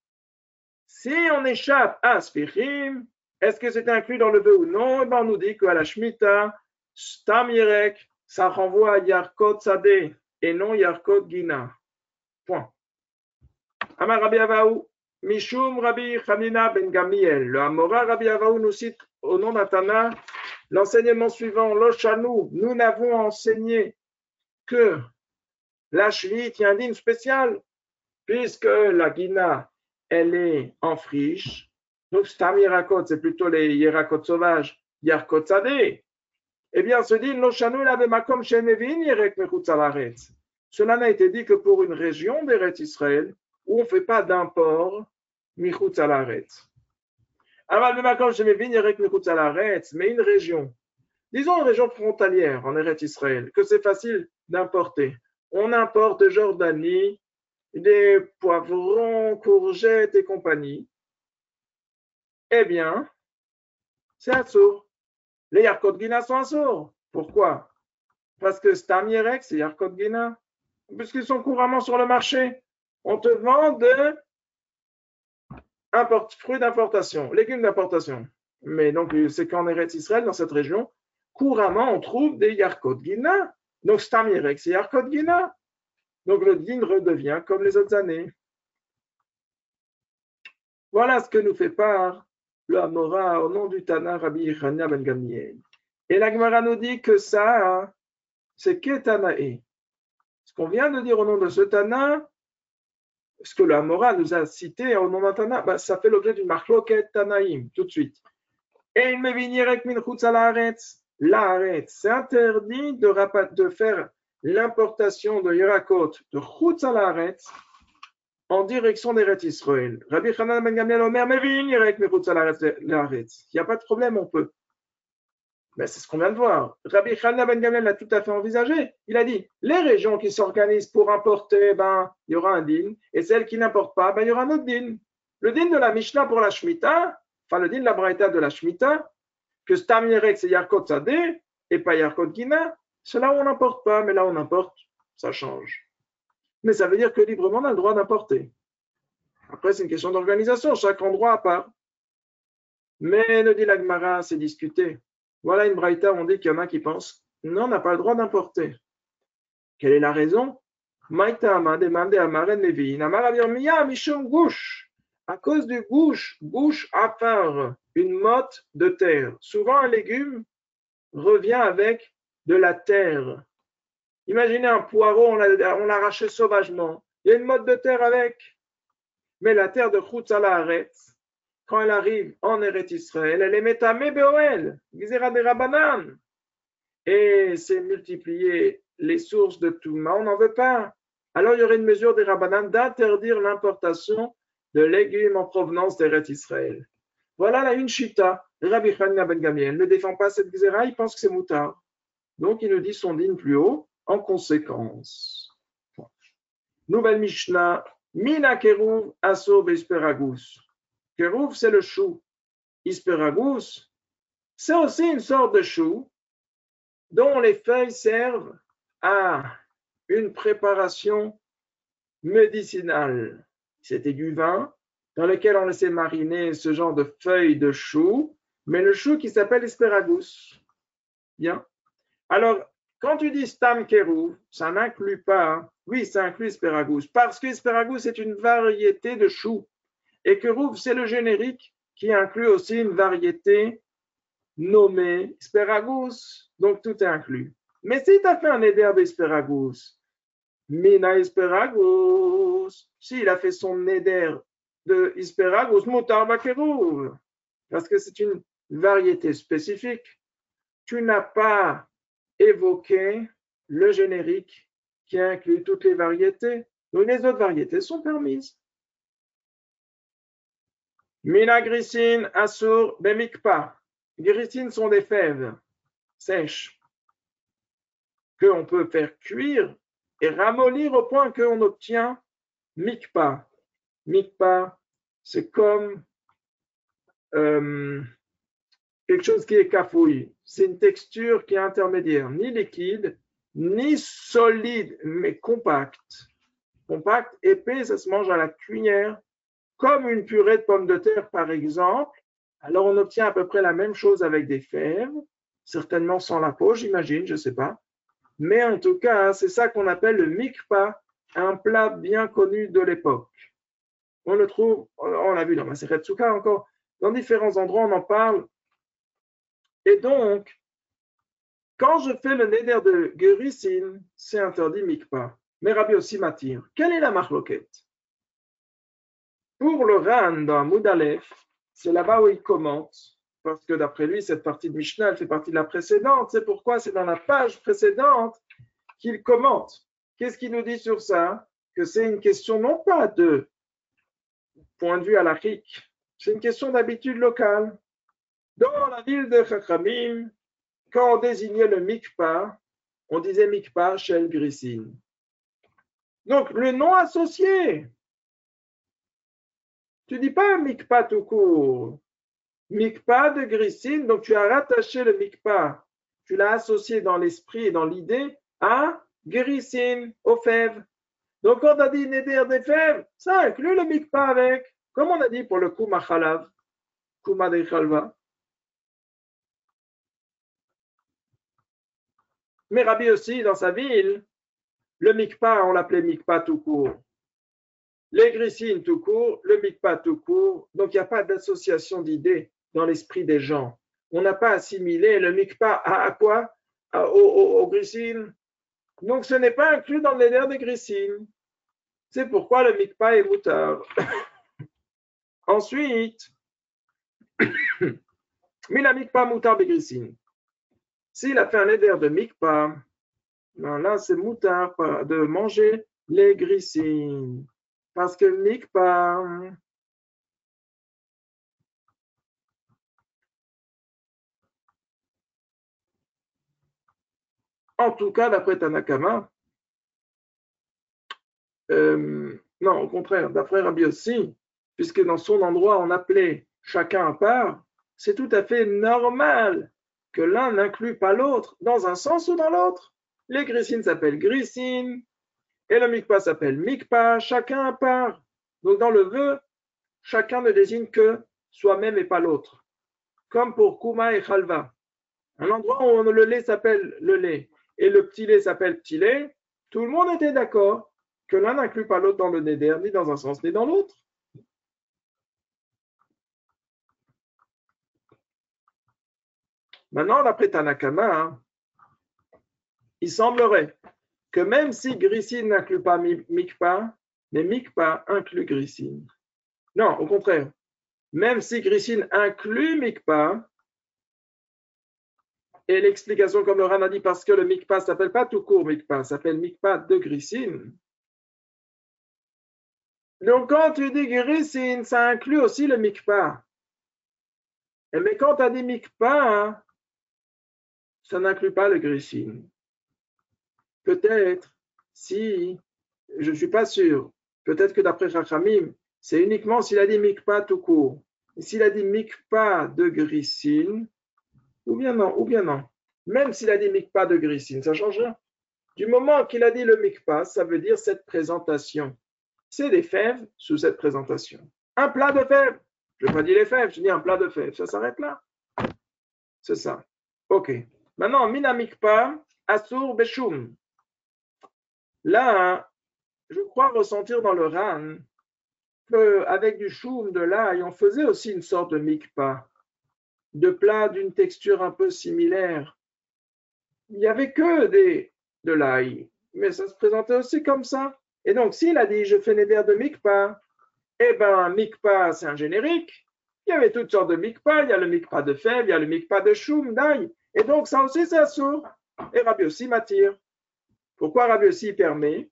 Si on échappe à Sfichim, est-ce que c'est inclus dans le vœu ou non? Eh ben, on nous dit qu'à la Shemitah, Stam Yerek, ça renvoie à Yarkot Sadeh et non Yarkot Gina. Point. Amar Rabbi Avaou, Mishum Rabbi Hanina ben Gamiel. Le Amora Rabbi Avaou nous cite au nom d'Atana l'enseignement suivant. Lochanou, nous n'avons enseigné que la Shvit, il y a un dîme spécial, puisque la Gina, elle est en friche. Donc, Stam Yerakot, c'est plutôt les Yerakot sauvages, Yarkot Sadeh. Eh bien, ce dit, Lochanou, il avait makom shenevin Yerek mechutz haaretz. Cela n'a été dit que pour une région d'Eretz Israël où on ne fait pas d'import mechutz haaretz. Alors, le makom shenevin Yerek mechutz haaretz, mais une région, disons une région frontalière en Eretz Israël, que c'est facile d'importer. On importe de Jordanie, des poivrons, courgettes et compagnie. Eh bien, c'est assourd. Les Yarkot Gina sont assourds. Pourquoi? Parce que Stam Yerek, c'est Yarkot Gina. Puisqu'ils sont couramment sur le marché. On te vend de import, fruits d'importation, légumes d'importation. Mais donc, c'est qu'en Eretz Israël, dans cette région, couramment, on trouve des Yarkot Gina. Donc, Stam Yerek, c'est Yarkot Gina. Donc, le din redevient comme les autres années. Voilà ce que nous fait part le Hamora au nom du Tana Rabbi Chania ben Gamliel. Et la Gemara nous dit que ça, c'est Ketanae. Ce qu'on vient de dire au nom de ce Tana, ce que le Hamora nous a cité au nom d'un Tana, bah, ça fait l'objet d'une marloquette Tanaïm, tout de suite. Et il me vinirek min chutz laaretz. Laaretz, c'est interdit de, de faire l'importation de Yerakot de chutz laaretz en direction d'Eretz Israël. Rabbi Chanan ben Gamliel Omer me vinirek min chutz laaretz. Il n'y a pas de problème, on peut. Mais c'est ce qu'on vient de voir. Rabbi Chanan ben Gamliel l'a tout à fait envisagé. Il a dit, les régions qui s'organisent pour importer, ben, il y aura un din, et celles qui n'importent pas, ben, il y aura un autre din. Le din de la Mishnah pour la Shemitah, enfin le din de la Braïta de la Shemitah, que Stam Yerek c'est Yarkot Sadeh, et pas Yarkot Gina, c'est là où on n'importe pas, mais là où on importe, ça change. Mais ça veut dire que librement on a le droit d'importer. Après, c'est une question d'organisation, chaque endroit à part. Mais, nous dit la Gemara, c'est discuté. Voilà une braïta où on dit qu'il y en a qui pensent non, on n'a pas le droit d'importer. Quelle est la raison? Maïtama demandé à Maren Levi, Namaravirmiya Mishum Gouche. À cause du gouche, gouche à part une motte de terre. Souvent, un légume revient avec de la terre. Imaginez un poireau, on l'a, on l'a arraché sauvagement. Il y a une motte de terre avec. Mais la terre de Chutz Laaretz, quand elle arrive en Eretz Israël, elle est métamée Beoel, Gzera de Rabbanan. Et c'est multiplier les sources de Touma, on n'en veut pas. Alors il y aurait une mesure des Rabbanan d'interdire l'importation de légumes en provenance d'Eretz Israël. Voilà la une chita. Rabbi Chania ben Gamliel ne défend pas cette Gzera, il pense que c'est moutard. Donc il nous dit son digne plus haut en conséquence. Nouvelle Mishnah, Mina Keruv Asur Beisperagus. Keruv, c'est le chou. Isperagus, c'est aussi une sorte de chou dont les feuilles servent à une préparation médicinale. C'était du vin dans lequel on laissait mariner ce genre de feuilles de chou, mais le chou qui s'appelle Isperagus. Bien. Alors, quand tu dis Stam Keruv, ça n'inclut pas, oui, ça inclut Isperagus, parce que Isperagus est une variété de chou. Et Keruv, c'est le générique qui inclut aussi une variété nommée Isperagus. Donc, tout est inclus. Mais si tu as fait un éder d'Isperagus, Mina Isperagus, s'il a fait son éder de Isperagus, Mutar Keruv, parce que c'est une variété spécifique, tu n'as pas évoqué le générique qui inclut toutes les variétés. Donc, les autres variétés sont permises. Mina grisine asur bemikpa. Grisines sont des fèves sèches qu'on peut faire cuire et ramollir au point qu'on obtient mikpa. Mikpa, c'est comme euh, quelque chose qui est cafouille. C'est une texture qui est intermédiaire, ni liquide, ni solide, mais compacte. Compact, épais, ça se mange à la cuillère. Comme une purée de pommes de terre, par exemple, alors on obtient à peu près la même chose avec des fèves, certainement sans la peau, j'imagine, je ne sais pas. Mais en tout cas, c'est ça qu'on appelle le mikpa, un plat bien connu de l'époque. On le trouve, on l'a vu dans Masechet Souka encore, dans différents endroits, on en parle. Et donc, quand je fais le neder de Gerissin, c'est interdit mikpa. Mais Rabbi aussi m'attire. Quelle est la marloquette? Pour le Ran dans Moudalef, c'est là-bas où il commente, parce que d'après lui, cette partie de Mishnah, elle fait partie de la précédente. C'est pourquoi c'est dans la page précédente qu'il commente. Qu'est-ce qu'il nous dit sur ça? Que c'est une question non pas de point de vue halachique, c'est une question d'habitude locale. Dans la ville de Chachamim, quand on désignait le mikpa, on disait mikpa shel Grissin. Donc, le nom associé. Tu ne dis pas mikpa tout court. Mikpa de Grissin, donc tu as rattaché le mikpa, tu l'as associé dans l'esprit et dans l'idée à Grissin, aux fèves. Donc quand on a dit neder des fèves, ça inclut le mikpa avec. Comme on a dit pour le Kuma Chalav, Kuma de Chalva. Mais Rabbi aussi, dans sa ville, le mikpa, on l'appelait mikpa tout court. Les glycines tout court, le mikpa tout court. Donc, il n'y a pas d'association d'idées dans l'esprit des gens. On n'a pas assimilé le mikpa à, à quoi à, Aux, aux, aux glycines. Donc, ce n'est pas inclus dans les nerfs des glycines. C'est pourquoi le mikpa est moutard. Ensuite, mais la mikpa moutard des glycines. S'il a fait un éder de mikpa, ben là, c'est moutard de manger les glycines. Parce que mikpa, en tout cas, d'après Tanakama, euh, non, au contraire, d'après Rabbi aussi, puisque dans son endroit, on appelait chacun à part, c'est tout à fait normal que l'un n'inclut pas l'autre, dans un sens ou dans l'autre. Les glycines s'appellent glycines, et le mikpa s'appelle mikpa, chacun à part. Donc dans le vœu, chacun ne désigne que soi-même et pas l'autre. Comme pour Kuma et Chalva. Un endroit où le lait s'appelle le lait et le petit lait s'appelle petit lait, tout le monde était d'accord que l'un n'inclut pas l'autre dans le néder, ni dans un sens, ni dans l'autre. Maintenant, d'après Tanakama, hein, il semblerait que même si glycine n'inclut pas mikpa, mais mikpa inclut glycine. Non, au contraire. Même si glycine inclut mikpa, et l'explication, comme le Ran a dit, parce que le mikpa ne s'appelle pas tout court mikpa, s'appelle mikpa de glycine. Donc, quand tu dis glycine, ça inclut aussi le mikpa. Mais quand tu as dit mikpa, ça n'inclut pas le glycine. Peut-être, si, je ne suis pas sûr, peut-être que d'après Chachamim, c'est uniquement s'il a dit mikpa tout court. Et s'il a dit mikpa de glycine, ou bien non, ou bien non. Même s'il a dit mikpa de glycine, ça change rien. Du moment qu'il a dit le mikpa, ça veut dire cette présentation. C'est des fèves sous cette présentation. Un plat de fèves. Je n'ai pas dit les fèves, je dis un plat de fèves. Ça s'arrête là. C'est ça. Ok. Maintenant, mina mikpa, asur beshum. Là, je crois ressentir dans le Ran qu'avec du choum, de l'ail, on faisait aussi une sorte de mikpa, de plat d'une texture un peu similaire. Il n'y avait que des, de l'ail, mais ça se présentait aussi comme ça. Et donc, s'il a dit, je fais néder de mikpa, eh bien, mikpa, c'est un générique. Il y avait toutes sortes de mikpa. Il y a le mikpa de fèves, il y a le mikpa de choum, d'ail. Et donc, ça aussi, c'est assourd. Et Rabbi aussi m'attire. Pourquoi Rabbi aussi permet?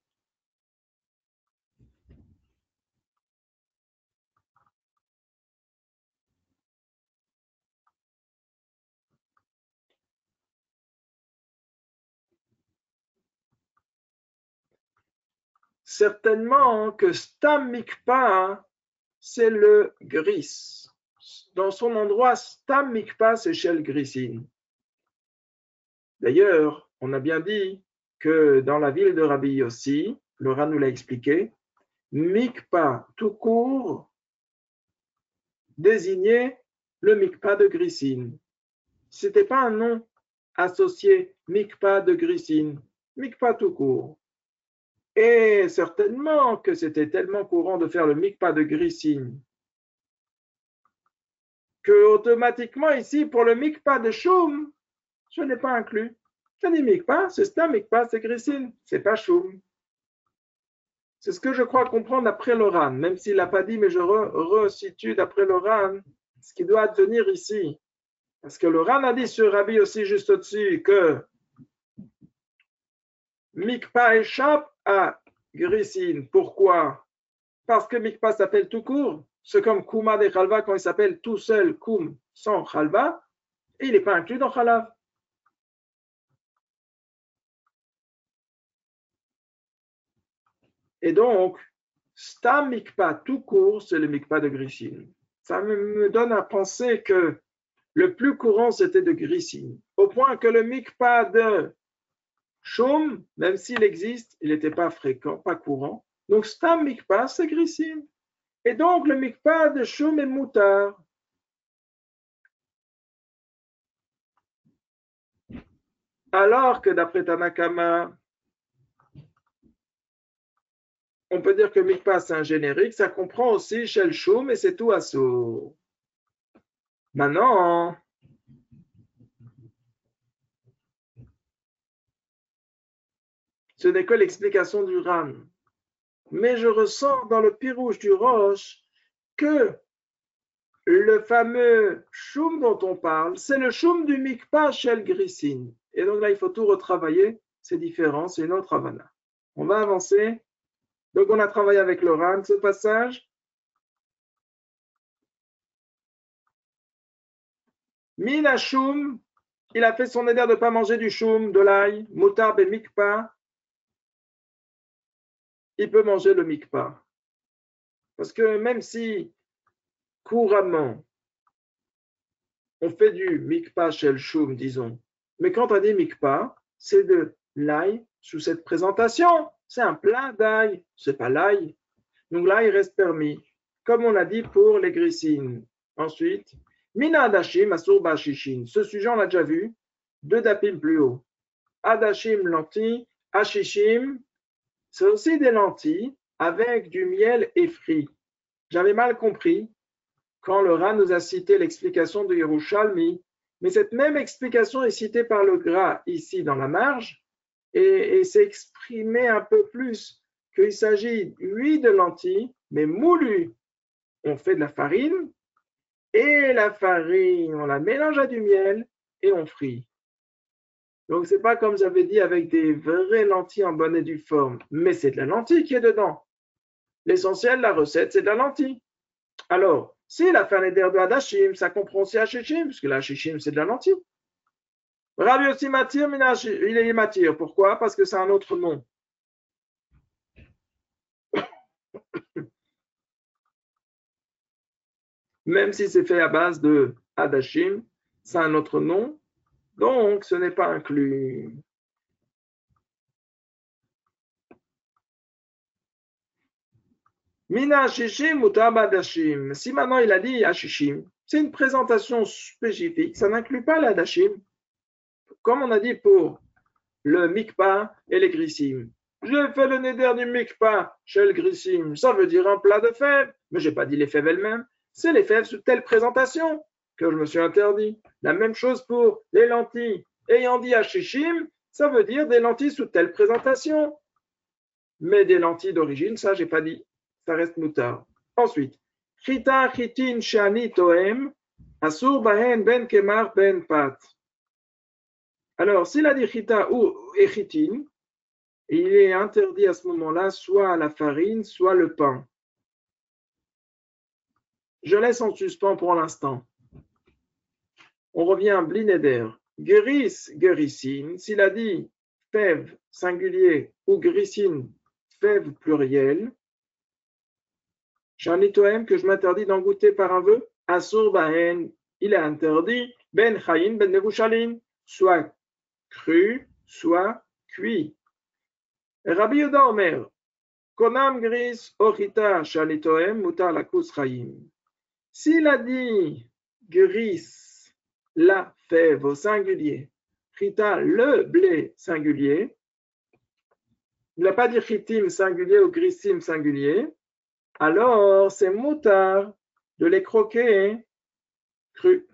Certainement que Stam Mikpa, c'est le gris. Dans son endroit, Stam Mikpa, c'est chez le grisine. D'ailleurs, on a bien dit que dans la ville de Rabbi Yossi, le Ran nous l'a expliqué, Mikpa tout court désignait le Mikpa de grisine. Ce n'était pas un nom associé Mikpa de grisine, Mikpa tout court. Et certainement que c'était tellement courant de faire le mikpa de glycine que automatiquement ici, pour le mikpa de choum, je n'ai pas inclus. Je dis mikpa, c'est un mikpa, c'est glycine, c'est pas choum. C'est ce que je crois comprendre d'après le Ran, même s'il l'a pas dit, mais je resitue d'après le Ran ce qui doit advenir ici. Parce que le Ran a dit sur Rabbi aussi juste au-dessus que mikpa échappe à glycine. Pourquoi? Parce que mikpa s'appelle tout court. C'est comme kuma de chalva quand il s'appelle tout seul kum sans chalva, et il n'est pas inclus dans chalav. Et donc, stam mikpa tout court, c'est le mikpa de glycine. Ça me donne à penser que le plus courant, c'était de glycine. Au point que le mikpa de choum, même s'il existe, il n'était pas fréquent, pas courant. Donc, stam mikpa, c'est glycine. Et donc, le mikpah de choum est moutar. Alors que d'après Tanakama, on peut dire que mikpah c'est un générique, ça comprend aussi shel choum et c'est tout assour. Maintenant, ce n'est que l'explication du Ran. Mais je ressens dans le pirouge du Roche que le fameux choum dont on parle, c'est le choum du mikpah shel grissin. Et donc là, il faut tout retravailler. C'est différent, c'est une autre havana. On va avancer. Donc on a travaillé avec le Ran, ce passage. Mina choum, il a fait son éder de ne pas manger du choum, de l'ail, moutarde et mikpah. Il peut manger le mikpah. Parce que même si couramment on fait du mikpah shel choum, disons, mais quand on dit mikpah, c'est de l'ail sous cette présentation. C'est un plat d'ail, c'est pas l'ail. Donc là, il reste permis, comme on a dit pour les grissines. Ensuite, mina adashim asur ba'ashishin. Ce sujet, on l'a déjà vu, deux dapim plus haut. Adashim, lentilles, ashishim, c'est aussi des lentilles avec du miel et frit. J'avais mal compris quand le Ran nous a cité l'explication de Yerushalmi, mais cette même explication est citée par le Gras ici dans la marge et, et s'est exprimée un peu plus qu'il s'agit, oui, de lentilles, mais moulues. On fait de la farine et la farine, on la mélange à du miel et on frit. Donc, c'est pas comme j'avais dit avec des vraies lentilles en bonne et due forme, mais c'est de la lentille qui est dedans. L'essentiel, la recette, c'est de la lentille. Alors, s'il a fait un éder de Hadashim, ça comprend aussi Hashishim, puisque la Hashishim, c'est de la lentille. Rabbi aussi Matir, il est Matir. Pourquoi? Parce que c'est un autre nom. Même si c'est fait à base de Hadashim, c'est un autre nom, donc ce n'est pas inclus. Mina Hashishim ou Hadashim. Si maintenant il a dit Hashishim, c'est une présentation spécifique, ça n'inclut pas l'Hadashim. Comme on a dit pour le mikpah et les grissim. J'ai fait le neder du mikpah chez le grissim. Ça veut dire un plat de fèves. Mais je n'ai pas dit les fèves elles-mêmes. C'est les fèves sous telle présentation que je me suis interdit. La même chose pour les lentilles. Ayant dit hashishim, ça veut dire des lentilles sous telle présentation. Mais des lentilles d'origine, ça, j'ai pas dit. Ça reste moutard. Ensuite, chita chitin shani toem, asur bahen ben kemar ben pat. Alors, s'il a dit chita ou echitin, il est interdit à ce moment-là soit la farine, soit le pain. Je laisse en suspens pour l'instant. On revient à Blineder. Guéris, guérissine. S'il a dit fève singulier ou grissine, fève pluriel. Chanitoem, que je m'interdis d'en goûter par un vœu. Asur bahen, il est interdit. Ben chayin, ben nevushalin, soit cru, soit cuit. Rabbi Yehuda Omer, Konam gris ochita shalitoem mutar lakus chayim. S'il a dit gris, la fève au singulier, chita, le blé singulier, il n'a pas dit chitim singulier ou grissim singulier, alors c'est mutar de les croquer crus.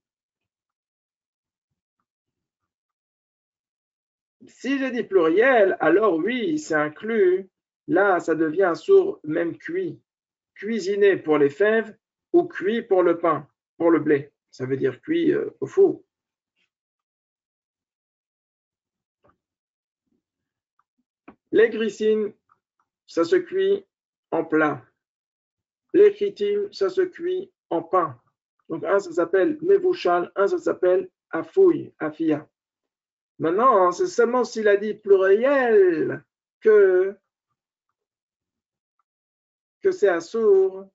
Si j'ai dit pluriel, alors oui, c'est inclus. Là, ça devient un sourd même cuit. Cuisiné pour les fèves ou cuit pour le pain, pour le blé. Ça veut dire cuit euh, au four. Les grissines, ça se cuit en plat. Les chitim, ça se cuit en pain. Donc un, ça s'appelle mevouchal, un, ça s'appelle afouille, afia. Maintenant, c'est seulement s'il a dit pluriel que, que c'est assour.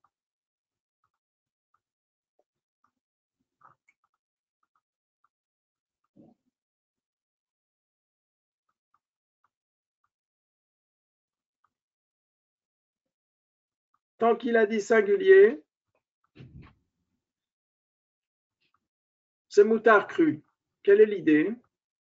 tant qu'il a dit singulier, c'est moutard cru. Quelle est l'idée?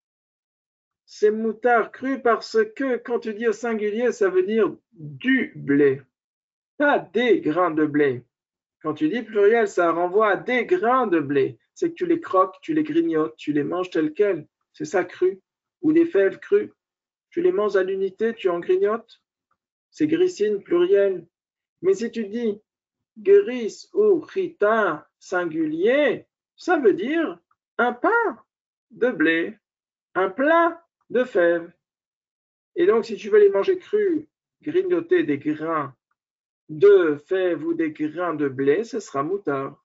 C'est moutard cru parce que quand tu dis au singulier, ça veut dire du blé, pas des grains de blé. Quand tu dis pluriel, ça renvoie à des grains de blé. C'est que tu les croques, tu les grignotes, tu les manges tels quels. C'est ça cru. Ou des fèves crues. Tu les manges à l'unité, tu en grignotes. C'est grissine pluriel. Mais si tu dis gris ou chita singulier, ça veut dire un pain de blé, un plat de fèves. Et donc, si tu veux les manger crus, grignoter des grains de fèves ou des grains de blé, ce sera moutard.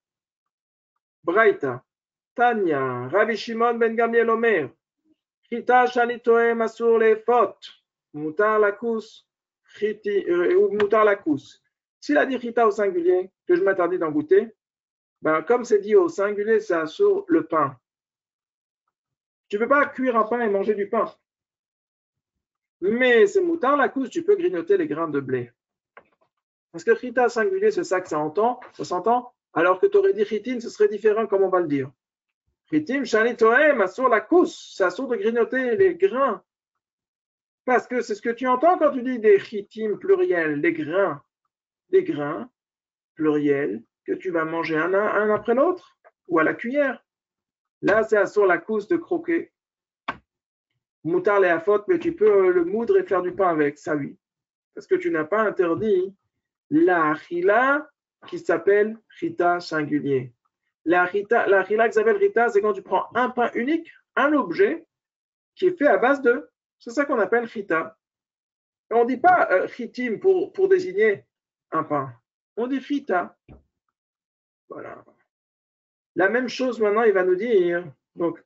Braïta. Tanya, Rabbi Shimon ben Gamliel Omer, Chita shani toem asur lefot, mutar lakous, ou mutar lakous. S'il a dit chita au singulier, que je m'interdis d'en goûter, ben, comme c'est dit au singulier, c'est asur le pain. Tu ne peux pas cuire un pain et manger du pain. Mais c'est mutar lakous, tu peux grignoter les grains de blé. Parce que chita singulier, c'est ça que ça entend, ça s'entend, alors que tu aurais dit chitin, ce serait différent, comme on va le dire. Chitim shani toem asur lakous, c'est asur de grignoter les grains. Parce que c'est ce que tu entends quand tu dis des chitim pluriels, des grains, des grains pluriels que tu vas manger un, un après l'autre ou à la cuillère. Là, c'est asur lakous de croquer. Moutar les afot, mais tu peux le moudre et faire du pain avec, ça oui. Parce que tu n'as pas interdit la achila qui s'appelle chita singulier. La chita, la achila qui s'appelle chita, c'est quand tu prends un pain unique, un objet qui est fait à base de. C'est ça qu'on appelle chita. Et on ne dit pas euh, chitim pour, pour désigner un pain. On dit chita. Voilà. La même chose maintenant, il va nous dire. Donc,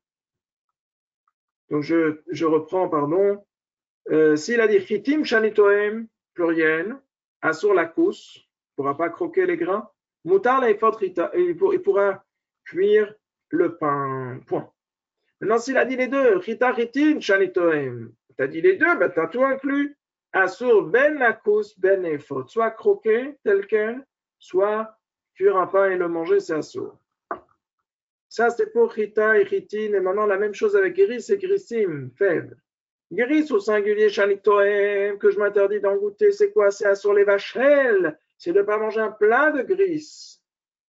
donc je, je reprends, pardon. Euh, s'il a dit chitim shanitoem, pluriel, asur lakous, il ne pourra pas croquer les grains. Mutar leifot chita, il pourra cuire le pain. Point. Maintenant, s'il a dit les deux, chita chitin shanitoem, tu as dit les deux, ben, tu as tout inclus. Asur ben lakous ben ephod, soit croquer tel quel, soit cuire un pain et le manger, c'est asur. Ça, c'est pour chita et chitin. Et maintenant, la même chose avec gris et grissim, fève. Gris au singulier shanitoem, que je m'interdis d'en goûter, c'est quoi? C'est asur les vachelles. C'est de ne pas manger un plat de gris.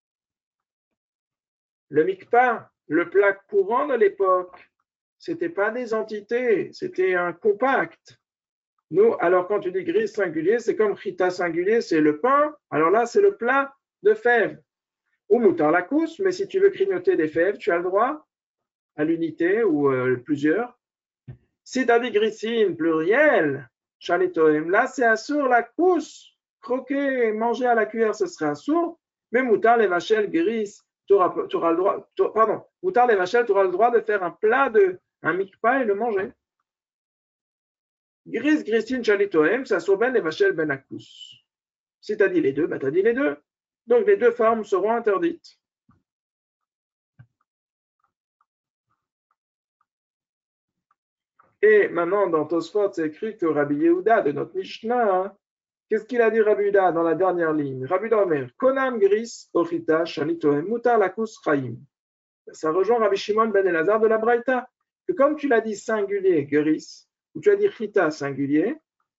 Le mikpa, le plat courant de l'époque, c'était pas des entités, c'était un compact. Nous, alors quand tu dis gris singulier, c'est comme chita singulier, c'est le pain. Alors là, c'est le plat de fèves. Ou moutar lakous, mais si tu veux grignoter des fèves, tu as le droit à l'unité ou euh, plusieurs. Si tu as dit grissine pluriel, shanitoem, là c'est asur lakous. Croquer, manger à la cuillère, ce serait asur. Mais moutar les vachelles gris, tu auras, tu auras le droit, tu, pardon, moutar les vachelles, tu auras le droit de faire un plat de un mikpa et le manger. Gris, grissine, shanitoem, ça asur ben les vachelles ben lakous. Si tu as dit les deux, ben tu as dit les deux. Donc, les deux formes seront interdites. Et maintenant, dans Tosfot, c'est écrit que Rabbi Yehuda, de notre Mishnah, hein, qu'est-ce qu'il a dit Rabbi Yehuda dans la dernière ligne? Rabbi Yehuda Omer, Konam gris ochita shanitoem mutar lakous chaim. Ça rejoint Rabbi Shimon ben Elazar de la Braïta, que comme tu l'as dit singulier, gris, ou tu as dit chita singulier,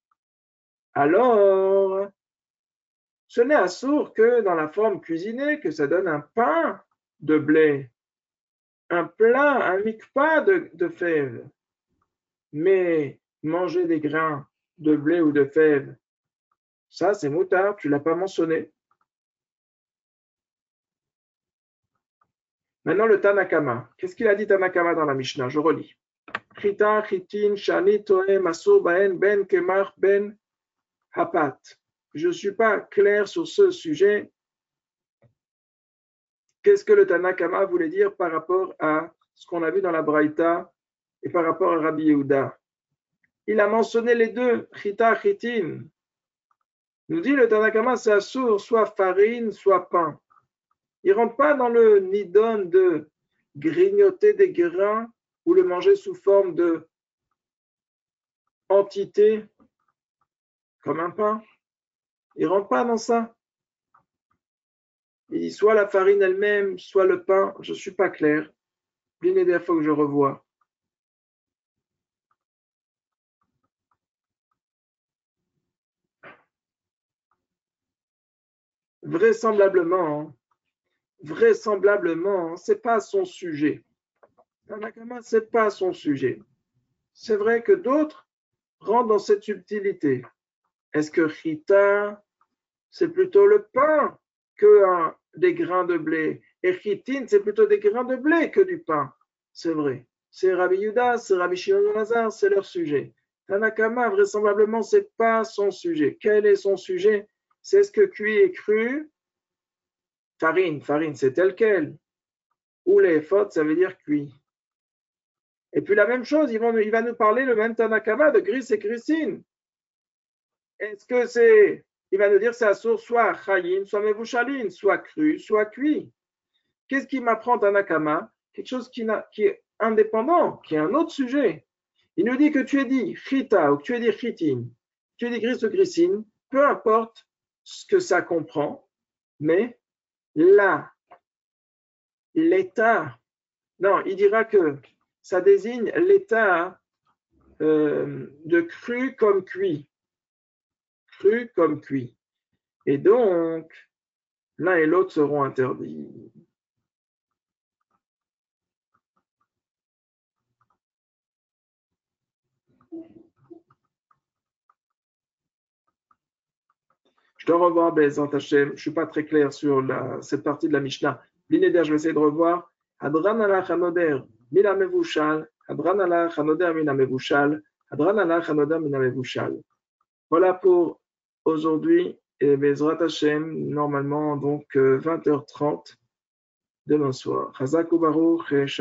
alors ce n'est assour que dans la forme cuisinée, que ça donne un pain de blé, un plat, un mikpa de, de fèves. Mais manger des grains de blé ou de fèves, ça c'est moutard, tu ne l'as pas mentionné. Maintenant le Tanakama. Qu'est-ce qu'il a dit Tanakama dans la Mishnah? Je relis. Chita, chitin, shani, toem, asur, baen, ben, kemar, ben, hapat. Je ne suis pas clair sur ce sujet. Qu'est-ce que le Tanakama voulait dire par rapport à ce qu'on a vu dans la Braïta et par rapport à Rabbi Yehuda? Il a mentionné les deux, chita, chitin. Nous dit le Tanakama, c'est assour, soit farine, soit pain. Il ne rentre pas dans le nidon de grignoter des grains ou le manger sous forme de entité comme un pain. Il ne rentre pas dans ça. Il dit soit la farine elle-même, soit le pain, je ne suis pas clair. L'une des dernières fois que je revois. Vraisemblablement, vraisemblablement, ce n'est pas son sujet. Tanakama, ce n'est pas son sujet. C'est vrai que d'autres rentrent dans cette subtilité. Est-ce que Chita, c'est plutôt le pain que hein, des grains de blé? Et Chitin, c'est plutôt des grains de blé que du pain. C'est vrai. C'est Rabbi Yuda, c'est Rabbi Shimon Lazar, c'est leur sujet. Tanakama, vraisemblablement, ce n'est pas son sujet. Quel est son sujet? C'est ce que cuit et cru. Farine, farine, c'est tel quel. Ou les fautes, ça veut dire cuit. Et puis la même chose, il va, il va nous parler le même Tanakama de gris et grissine. Est-ce que c'est, il va nous dire c'est à source soit chayim, soit mevushalin, soit cru, soit cuit. Qu'est-ce qui m'apprend Tanakama? Quelque chose qui, qui est indépendant, qui est un autre sujet. Il nous dit que tu es dit chita ou que tu es dit chitin, tu es dit gris ou grissine, peu importe ce que ça comprend, mais là, l'état, non, il dira que ça désigne l'état euh, de cru comme cuit. Cru comme cuit. Et donc, l'un et l'autre seront interdits. Je dois revoir Bezant Hashem. Je ne suis pas très clair sur la, cette partie de la Mishnah. L'inéder, je vais essayer de revoir. Hadran alach hanoder mina mevushal. Hadran alach hanoder mina mevushal. Hadran alach hanoder mina mevushal. Voilà pour aujourd'hui. Et Bezrat Hashem, normalement, donc vingt heures trente demain soir. Chazak u baruch.